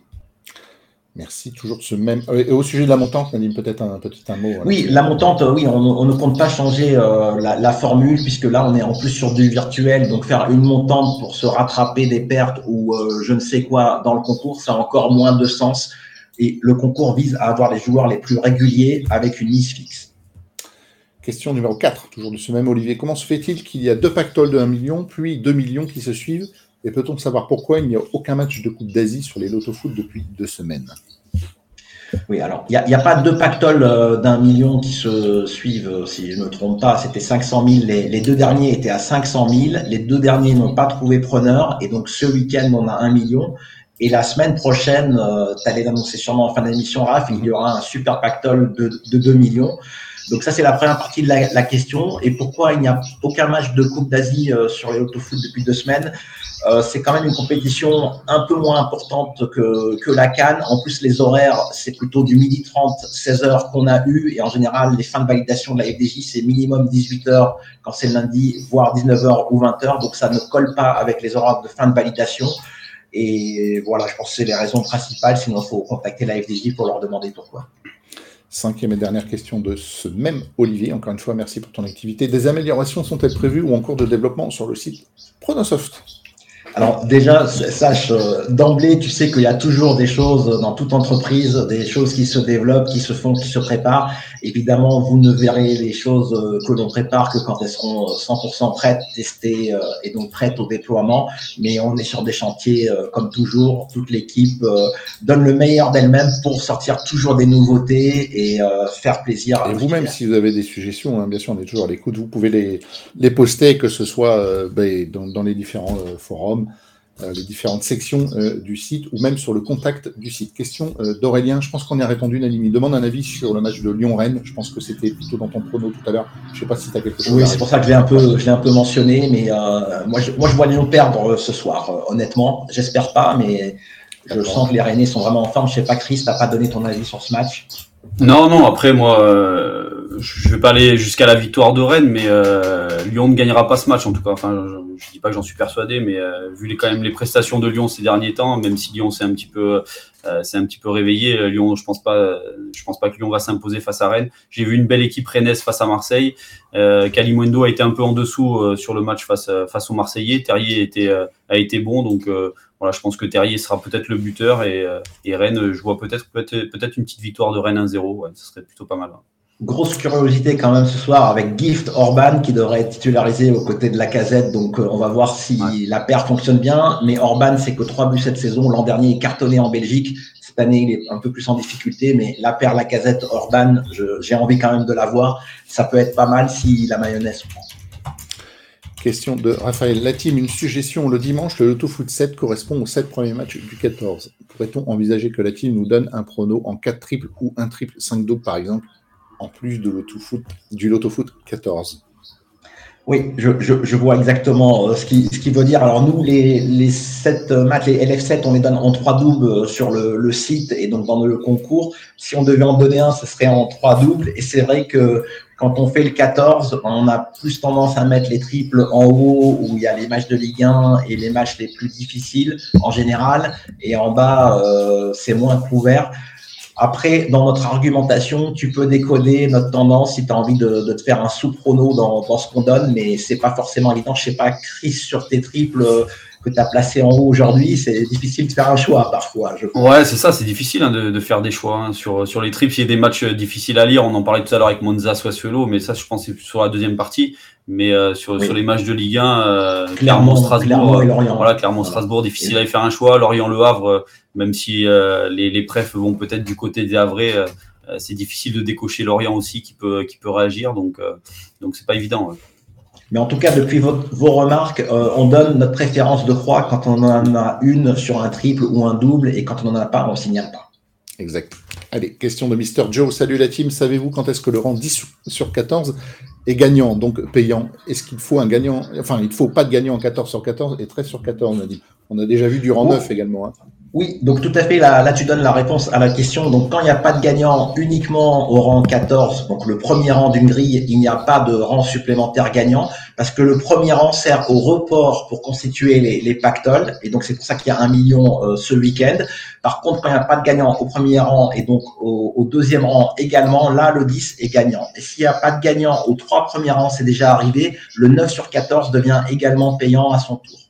Merci, toujours ce même. Et au sujet de la montante, Nadim, peut-être un petit un mot. Oui, la montante, oui, on, on ne compte pas changer euh, la, la formule puisque là, on est en plus sur du virtuel, donc faire une montante pour se rattraper des pertes ou euh, je ne sais quoi dans le concours, ça a encore moins de sens. Et le concours vise à avoir les joueurs les plus réguliers avec une mise fixe. Question numéro quatre, toujours de ce même Olivier. Comment se fait-il qu'il y a deux pactoles de un million, puis deux millions qui se suivent ? Et peut-on savoir pourquoi il n'y a aucun match de Coupe d'Asie sur les loto-foot depuis deux semaines ? Oui, alors, il n'y a, a pas deux pactoles euh, d'un million qui se suivent, si je ne me trompe pas. C'était cinq cent mille. Les, les deux derniers étaient à cinq cent mille. Les deux derniers n'ont pas trouvé preneur. Et donc, ce week-end, on a un million. Et la semaine prochaine, euh, tu allais l'annoncer sûrement en fin d'émission, Raph, il y aura un super pactole de, de deux millions. Donc ça, c'est la première partie de la, la question. Et pourquoi il n'y a aucun match de Coupe d'Asie euh, sur les loto-foot depuis deux semaines ? euh, C'est quand même une compétition un peu moins importante que, que la CAN. En plus, les horaires, c'est plutôt du midi trente, seize heures qu'on a eu. Et en général, les fins de validation de la F D J, c'est minimum dix-huit heures quand c'est lundi, voire dix-neuf heures ou vingt heures. Donc ça ne colle pas avec les horaires de fin de validation. Et voilà, je pense que c'est les raisons principales. Sinon, il faut contacter la F D J pour leur demander pourquoi. Cinquième et dernière question de ce même Olivier. Encore une fois, merci pour ton activité. Des améliorations sont-elles prévues ou en cours de développement sur le site Pronosoft ? Alors déjà, sache euh, d'emblée, tu sais qu'il y a toujours des choses dans toute entreprise, des choses qui se développent, qui se font, qui se préparent. Évidemment, vous ne verrez les choses euh, que l'on prépare que quand elles seront cent pour cent prêtes, testées euh, et donc prêtes au déploiement. Mais on est sur des chantiers euh, comme toujours. Toute l'équipe euh, donne le meilleur d'elle-même pour sortir toujours des nouveautés et euh, faire plaisir. Et vous-même, si vous avez des suggestions, hein, bien sûr, on est toujours à l'écoute. Vous pouvez les, les poster, que ce soit euh, ben, dans, dans les différents euh, forums. Euh, les différentes sections euh, du site ou même sur le contact du site. Question euh, d'Aurélien, je pense qu'on y a répondu, Nadim. Il demande un avis sur le match de Lyon-Rennes. Je pense que c'était plutôt dans ton prono tout à l'heure. Je ne sais pas si tu as quelque chose oui, à c'est pour ça que je l'ai un peu, je l'ai un peu mentionné, mais euh, moi, je, moi, je vois Lyon perdre euh, ce soir, euh, honnêtement. J'espère pas, mais je D'accord. sens que les Rennais sont vraiment en forme. Je ne sais pas, Chris, tu n'as pas donné ton avis sur ce match ? Non, non, après, moi, euh, je vais pas aller jusqu'à la victoire de Rennes, mais euh, Lyon ne gagnera pas ce match, en tout cas. Enfin, je, je dis pas que j'en suis persuadé, mais euh, vu les, quand même les prestations de Lyon ces derniers temps, même si Lyon s'est un petit peu, euh, s'est un petit peu réveillé, Lyon, je pense pas, je pense pas que Lyon va s'imposer face à Rennes. J'ai vu une belle équipe rennaise face à Marseille. Euh, Kalimundo a été un peu en dessous euh, sur le match face, face aux Marseillais. Terrier était, euh, a été bon, donc euh, voilà, je pense que Terrier sera peut-être le buteur et, euh, et Rennes, je vois peut-être, peut-être, peut-être une petite victoire de Rennes un zéro. Ouais, ce serait plutôt pas mal. Hein. Grosse curiosité quand même ce soir avec Gift Orban qui devrait être titularisé aux côtés de Lacazette. Donc euh, on va voir si ouais. la paire fonctionne bien. Mais Orban, c'est que trois buts cette saison. L'an dernier, il cartonnait en Belgique. C'est cette année, il est un peu plus en difficulté, mais la paire Lacazette Orban, je, j'ai envie quand même de la voir. Ça peut être pas mal si la mayonnaise prend. Question de Raphaël. La team, une suggestion. Le dimanche, le Loto Foot sept correspond aux sept premiers matchs du quatorze. Pourrait-on envisager que la team nous donne un prono en quatre triples ou un triple cinq doubles, par exemple, en plus de Loto Foot, du Loto Foot quatorze? Oui, je, je, je vois exactement ce qui, ce qui veut dire. Alors nous, les, les sept matchs, les L F sept, on les donne en trois doubles sur le, le site et donc dans le concours. Si on devait en donner un, ce serait en trois doubles. Et c'est vrai que quand on fait le quatorze, on a plus tendance à mettre les triples en haut où il y a les matchs de Ligue un et les matchs les plus difficiles en général. Et en bas, euh, c'est moins couvert. Après, dans notre argumentation, tu peux décoder notre tendance si tu as envie de, de te faire un sous-prono dans, dans ce qu'on donne, mais c'est pas forcément évident. Je sais pas, Chris, sur tes triples que tu as placés en haut aujourd'hui, c'est difficile de faire un choix parfois. Je ouais, c'est ça, c'est difficile hein, de, de faire des choix hein, sur, sur les triples. Il y a des matchs difficiles à lire. On en parlait tout à l'heure avec Monza, Sassuolo, mais ça, je pense que c'est sur la deuxième partie. Mais euh, sur, oui. sur les matchs de Ligue un, euh, Clermont, Strasbourg, euh, voilà, Clermont, voilà. Strasbourg, difficile à y faire un choix. Lorient, Le Havre, euh, même si euh, les, les prefs vont peut-être du côté des Havrais, euh, c'est difficile de décocher Lorient aussi qui peut, qui peut réagir. Donc, euh, donc c'est pas évident. Ouais. Mais en tout cas, depuis votre, vos remarques, euh, on donne notre préférence de croix quand on en a une sur un triple ou un double, et quand on n'en a pas, on ne signale pas. Exact. Allez, question de Mister Joe. Salut la team. Savez-vous quand est-ce que le rang dix sur quatorze est gagnant, donc payant? Est-ce qu'il faut un gagnant, enfin, il ne faut pas de gagnant en quatorze sur quatorze et treize sur quatorze, on a dit. On a déjà vu du rang oh. neuf également. Hein. Oui, donc tout à fait, là, là tu donnes la réponse à la question. Donc quand il n'y a pas de gagnant uniquement au rang quatorze, donc le premier rang d'une grille, il n'y a pas de rang supplémentaire gagnant, parce que le premier rang sert au report pour constituer les, les pactoles, et donc c'est pour ça qu'il y a un million euh, ce week-end. Par contre, quand il n'y a pas de gagnant au premier rang et donc au, au deuxième rang également, là le dix est gagnant. Et s'il n'y a pas de gagnant aux trois premiers rangs, c'est déjà arrivé, le neuf sur quatorze devient également payant à son tour.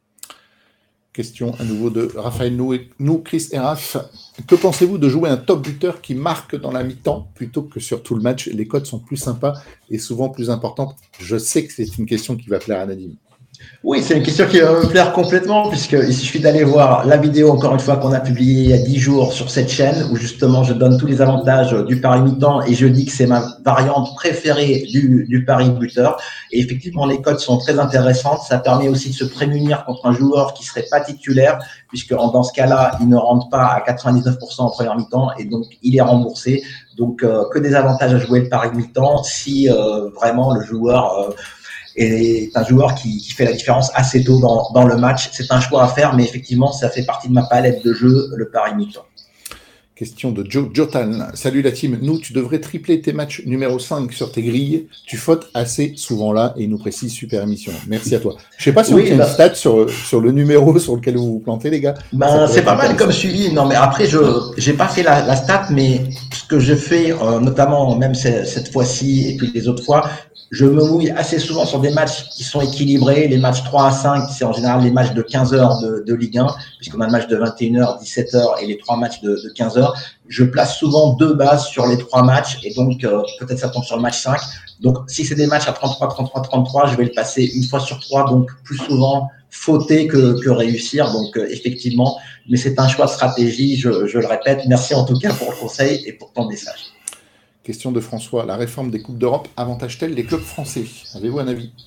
Question à nouveau de Raphaël Nou, nous, Chris et Raph. Que pensez-vous de jouer un top buteur qui marque dans la mi-temps plutôt que sur tout le match? Les codes sont plus sympas et souvent plus importantes. Je sais que c'est une question qui va plaire à Nadim. Oui, c'est une question qui va me plaire complètement, puisqu'il suffit d'aller voir la vidéo, encore une fois, qu'on a publiée il y a dix jours sur cette chaîne, où justement je donne tous les avantages du pari mi-temps et je dis que c'est ma variante préférée du, du pari buteur. Et effectivement, les codes sont très intéressantes. Ça permet aussi de se prémunir contre un joueur qui serait pas titulaire, puisque dans ce cas-là, il ne rentre pas à quatre-vingt-dix-neuf pour cent en première mi-temps et donc il est remboursé. Donc, euh, que des avantages à jouer le pari mi-temps si euh, vraiment le joueur... Euh, est un joueur qui, qui fait la différence assez tôt dans, dans le match. C'est un choix à faire, mais effectivement, ça fait partie de ma palette de jeu, le pari mi-temps. Question de Joe Jotan. Salut la team. Nous, tu devrais tripler tes matchs numéro cinq sur tes grilles. Tu fautes assez souvent là et il nous précise super émission. Merci à toi. Je sais pas si oui, on tient bah... une stat sur, sur le numéro sur lequel vous vous plantez, les gars. Ben, c'est pas mal comme suivi. Non, mais après, je j'ai pas fait la, la stat, mais ce que je fais, euh, notamment même cette, cette fois-ci et puis les autres fois, je me mouille assez souvent sur des matchs qui sont équilibrés. Les matchs trois à cinq, c'est en général les matchs de quinze heures de, de Ligue un, puisqu'on a le match de vingt et une heures, dix-sept heures et les trois matchs de, de quinze heures. Je place souvent deux bases sur les trois matchs et donc euh, peut-être ça tombe sur le match cinq. Donc si c'est des matchs à trente-trois, trente-trois, trente-trois, je vais le passer une fois sur trois, donc plus souvent fauter que, que réussir. Donc euh, effectivement, mais c'est un choix de stratégie, je, je le répète. Merci en tout cas pour le conseil et pour ton message. Question de François. La réforme des Coupes d'Europe avantage-t-elle les clubs français? Avez-vous un avis?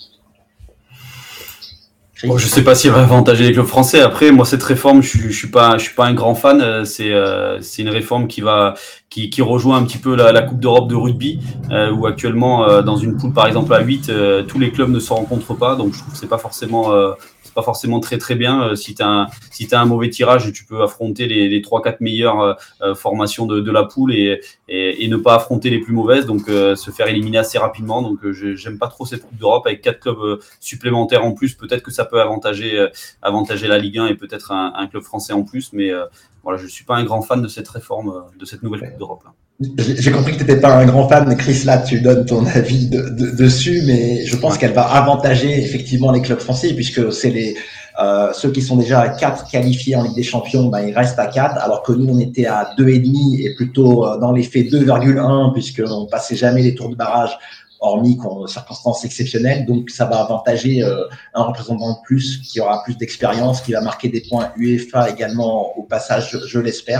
Bon, je ne sais pas s'il va avantager les clubs français. Après, moi, cette réforme, je ne je suis pas, je suis pas un grand fan. C'est, euh, c'est une réforme qui va, qui, qui rejoint un petit peu la, la Coupe d'Europe de rugby, euh, où actuellement, euh, dans une poule, par exemple à huit, euh, tous les clubs ne se rencontrent pas. Donc, je trouve que c'est pas forcément, euh, c'est pas forcément très très bien. Euh, si tu as un, si t'as un mauvais tirage, tu peux affronter les, les trois quatre meilleures euh, formations de, de la poule et, et, et ne pas affronter les plus mauvaises. Donc, euh, se faire éliminer assez rapidement. Donc, euh, je, j'aime pas trop cette Coupe d'Europe avec quatre clubs euh, supplémentaires en plus. Peut-être que ça peut avantager, euh, avantager la Ligue un et peut-être un, un club français en plus. Mais euh, voilà, je ne suis pas un grand fan de cette réforme, de cette nouvelle Coupe d'Europe. Là. J'ai compris que tu n'étais pas un grand fan, Chris, là tu donnes ton avis de, de, dessus, mais je pense qu'elle va avantager effectivement les clubs français, puisque c'est les euh, ceux qui sont déjà à quatre qualifiés en Ligue des Champions, bah, ils restent à quatre, alors que nous on était à deux virgule cinq et plutôt euh, dans les faits deux virgule un, puisqu'on ne passait jamais les tours de barrage, hormis qu'on circonstances exceptionnelles. Donc ça va avantager euh, un représentant de plus qui aura plus d'expérience, qui va marquer des points UEFA également au passage, je, je l'espère.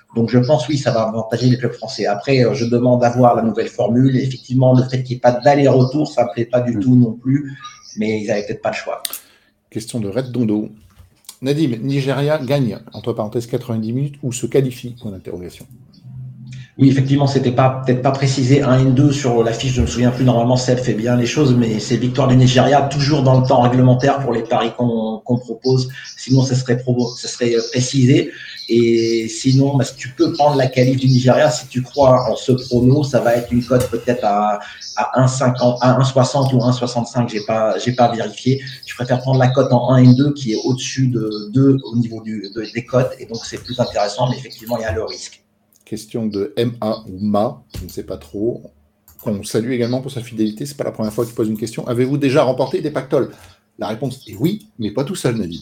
Donc, je pense, oui, ça va avantager les clubs français. Après, je demande à voir la nouvelle formule. Et effectivement, le fait qu'il n'y ait pas d'aller-retour, ça ne me plaît pas du tout non plus. Mais ils n'avaient peut-être pas le choix. Question de Red Dondo. Nadim, Nigeria gagne, entre parenthèses, quatre-vingt-dix minutes ou se qualifie, point d'interrogation. Oui, effectivement, c'était pas peut-être pas précisé un et deux sur la fiche, je me souviens plus. Normalement, Seb fait bien les choses, mais c'est victoire du Nigeria toujours dans le temps réglementaire pour les paris qu'on qu'on propose. Sinon, ça serait pro, ça serait précisé. Et sinon, bah, si tu peux prendre la qualif du Nigeria, si tu crois en ce prono, ça va être une cote peut-être à à un virgule cinquante, à un virgule soixante ou un virgule soixante-cinq. J'ai pas j'ai pas vérifié. Je préfère prendre la cote en un et deux qui est au-dessus de deux au niveau du de, des cotes, et donc c'est plus intéressant. Mais effectivement, il y a le risque. Question de M A ou Ma, je ne sais pas trop. On salue également pour sa fidélité. C'est pas la première fois qu'il pose une question. Avez-vous déjà remporté des pactoles? La réponse est oui, mais pas tout seul, Nadim.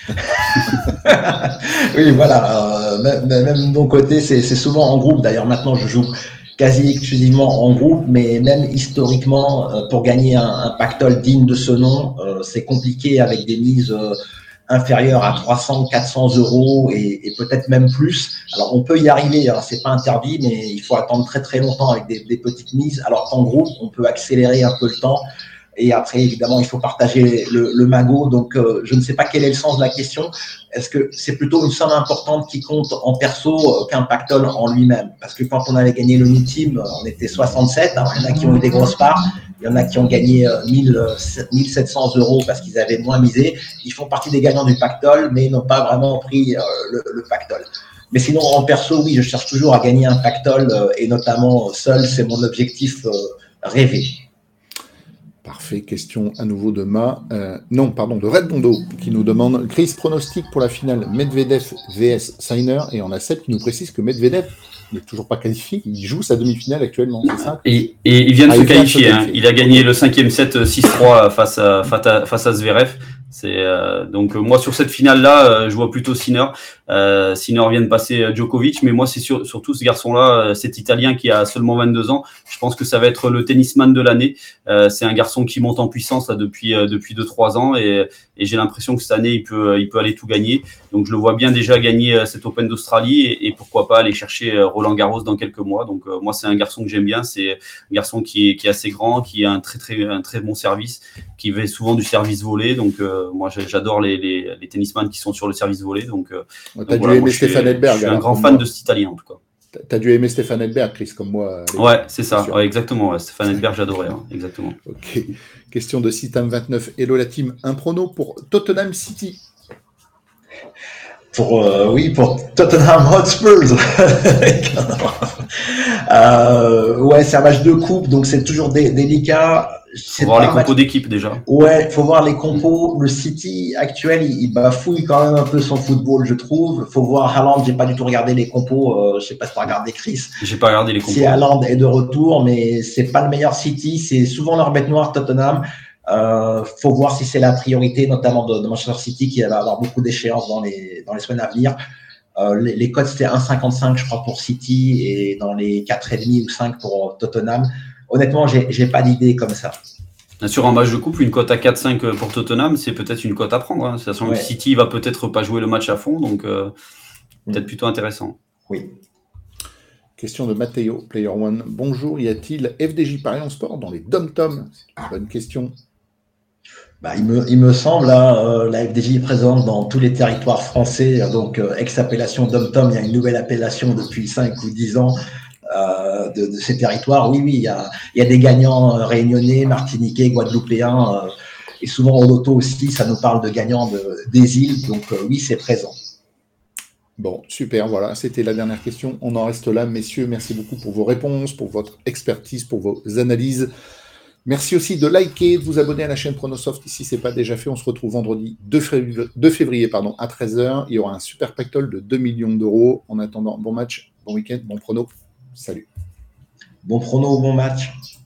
Oui, voilà. Euh, même, même de mon côté, c'est souvent en groupe. D'ailleurs, maintenant, je joue quasi exclusivement en groupe, mais même historiquement, euh, pour gagner un, un pactole digne de ce nom, euh, c'est compliqué avec des mises euh, inférieures à trois cents, quatre cents euros et, et peut-être même plus. Alors, on peut y arriver, hein, c'est pas interdit, mais il faut attendre très très longtemps avec des, des petites mises. Alors qu'en groupe, on peut accélérer un peu le temps. Et après, évidemment, il faut partager le, le magot. Donc, euh, je ne sais pas quel est le sens de la question. Est-ce que c'est plutôt une somme importante qui compte en perso euh, qu'un pactole en lui-même? Parce que quand on avait gagné le Ultime, on était soixante-sept. Alors, il y en a qui ont eu des grosses parts. Il y en a qui ont gagné euh, mille sept cents euros parce qu'ils avaient moins misé. Ils font partie des gagnants du pactole, mais ils n'ont pas vraiment pris euh, le, le pactole. Mais sinon, en perso, oui, je cherche toujours à gagner un pactole euh, et notamment seul, c'est mon objectif euh, rêvé. Parfait. Question à nouveau de Ma. Euh, non, pardon, de Red Bondo qui nous demande Chris, pronostic pour la finale Medvedev vs Sinner. Et on a Seb qui nous précise que Medvedev n'est toujours pas qualifié. Il joue sa demi-finale actuellement. C'est ça? Et, et il vient de ah, se il qualifier. Vient de se hein. qualifier. Il a gagné le cinquième set six trois face à, face à, face à Zverev. C'est euh, donc euh, moi sur cette finale là, euh, je vois plutôt Sinner. Euh, Sinner vient de passer Djokovic, mais moi c'est sur, surtout ce garçon-là, euh, cet Italien qui a seulement vingt-deux ans. Je pense que ça va être le tennisman de l'année. Euh, c'est un garçon qui monte en puissance là, depuis euh, depuis deux trois ans et, et j'ai l'impression que cette année il peut il peut aller tout gagner. Donc je le vois bien déjà gagner euh, cet Open d'Australie et, et pourquoi pas aller chercher euh, Roland Garros dans quelques mois. Donc euh, moi c'est un garçon que j'aime bien. C'est un garçon qui est qui est assez grand, qui a un très très un très bon service, qui fait souvent du service volé. Donc euh, moi j'adore les, les les tennisman qui sont sur le service volé. Donc euh, T'as dû voilà, aimer Stéphane Edberg. Je suis un grand fan moi. de cet Italien, en tout cas. T'as dû aimer Stéphane Edberg, Chris, comme moi. Ouais, c'est ça. Ouais, exactement. Ouais. Stéphane Edberg, j'adorais. Hein. Exactement. Ok. Question de Citam vingt-neuf. Hello la team. Un prono pour Tottenham City. Pour, euh, oui, pour Tottenham Hotspurs. euh, ouais, c'est un match de coupe, donc c'est toujours dé- délicat. Il faut voir les compos d'équipe déjà. Ouais, il faut voir les compos. Le City actuel, il, il bafouille quand même un peu son football, je trouve. Il faut voir Haaland. J'ai pas du tout regardé les compos. Euh, je sais pas si tu as regardé Chris. J'ai pas regardé les compos. Si Haaland est de retour, mais c'est pas le meilleur City. C'est souvent leur bête noire, Tottenham. Euh, faut voir si c'est la priorité, notamment de, de Manchester City, qui va avoir beaucoup d'échéances dans les dans les semaines à venir. Euh, les, les cotes c'était un virgule cinquante-cinq, je crois, pour City et dans les quatre virgule cinq ou cinq pour Tottenham. Honnêtement, j'ai, j'ai pas d'idée comme ça. Sur un match de coupe, une cote à quatre cinq pour Tottenham, c'est peut-être une cote à prendre. Hein. De toute façon, ouais. City va peut-être pas jouer le match à fond, donc euh, mmh. peut-être plutôt intéressant. Oui. Question de Matteo, Player One. Bonjour, y a-t-il F D J Paris en sport dans les dom-tom? C'est une bonne question. Bah, il, me, il me semble, hein, euh, la F D J est présente dans tous les territoires français, donc euh, ex-appellation dom-tom, il y a une nouvelle appellation depuis cinq ou dix ans. Euh, de, de ces territoires, oui, oui, il y a, il y a des gagnants euh, réunionnais, martiniquais, guadeloupéens, euh, et souvent au loto aussi, ça nous parle de gagnants de, des îles, donc euh, oui, c'est présent. Bon, super, voilà, c'était la dernière question. On en reste là, messieurs, merci beaucoup pour vos réponses, pour votre expertise, pour vos analyses. Merci aussi de liker, de vous abonner à la chaîne Pronosoft si ce n'est pas déjà fait. On se retrouve vendredi deux février pardon, à treize heures. Il y aura un super pactole de deux millions d'euros. En attendant, bon match, bon week-end, bon prono. Salut. Bon prono, bon match.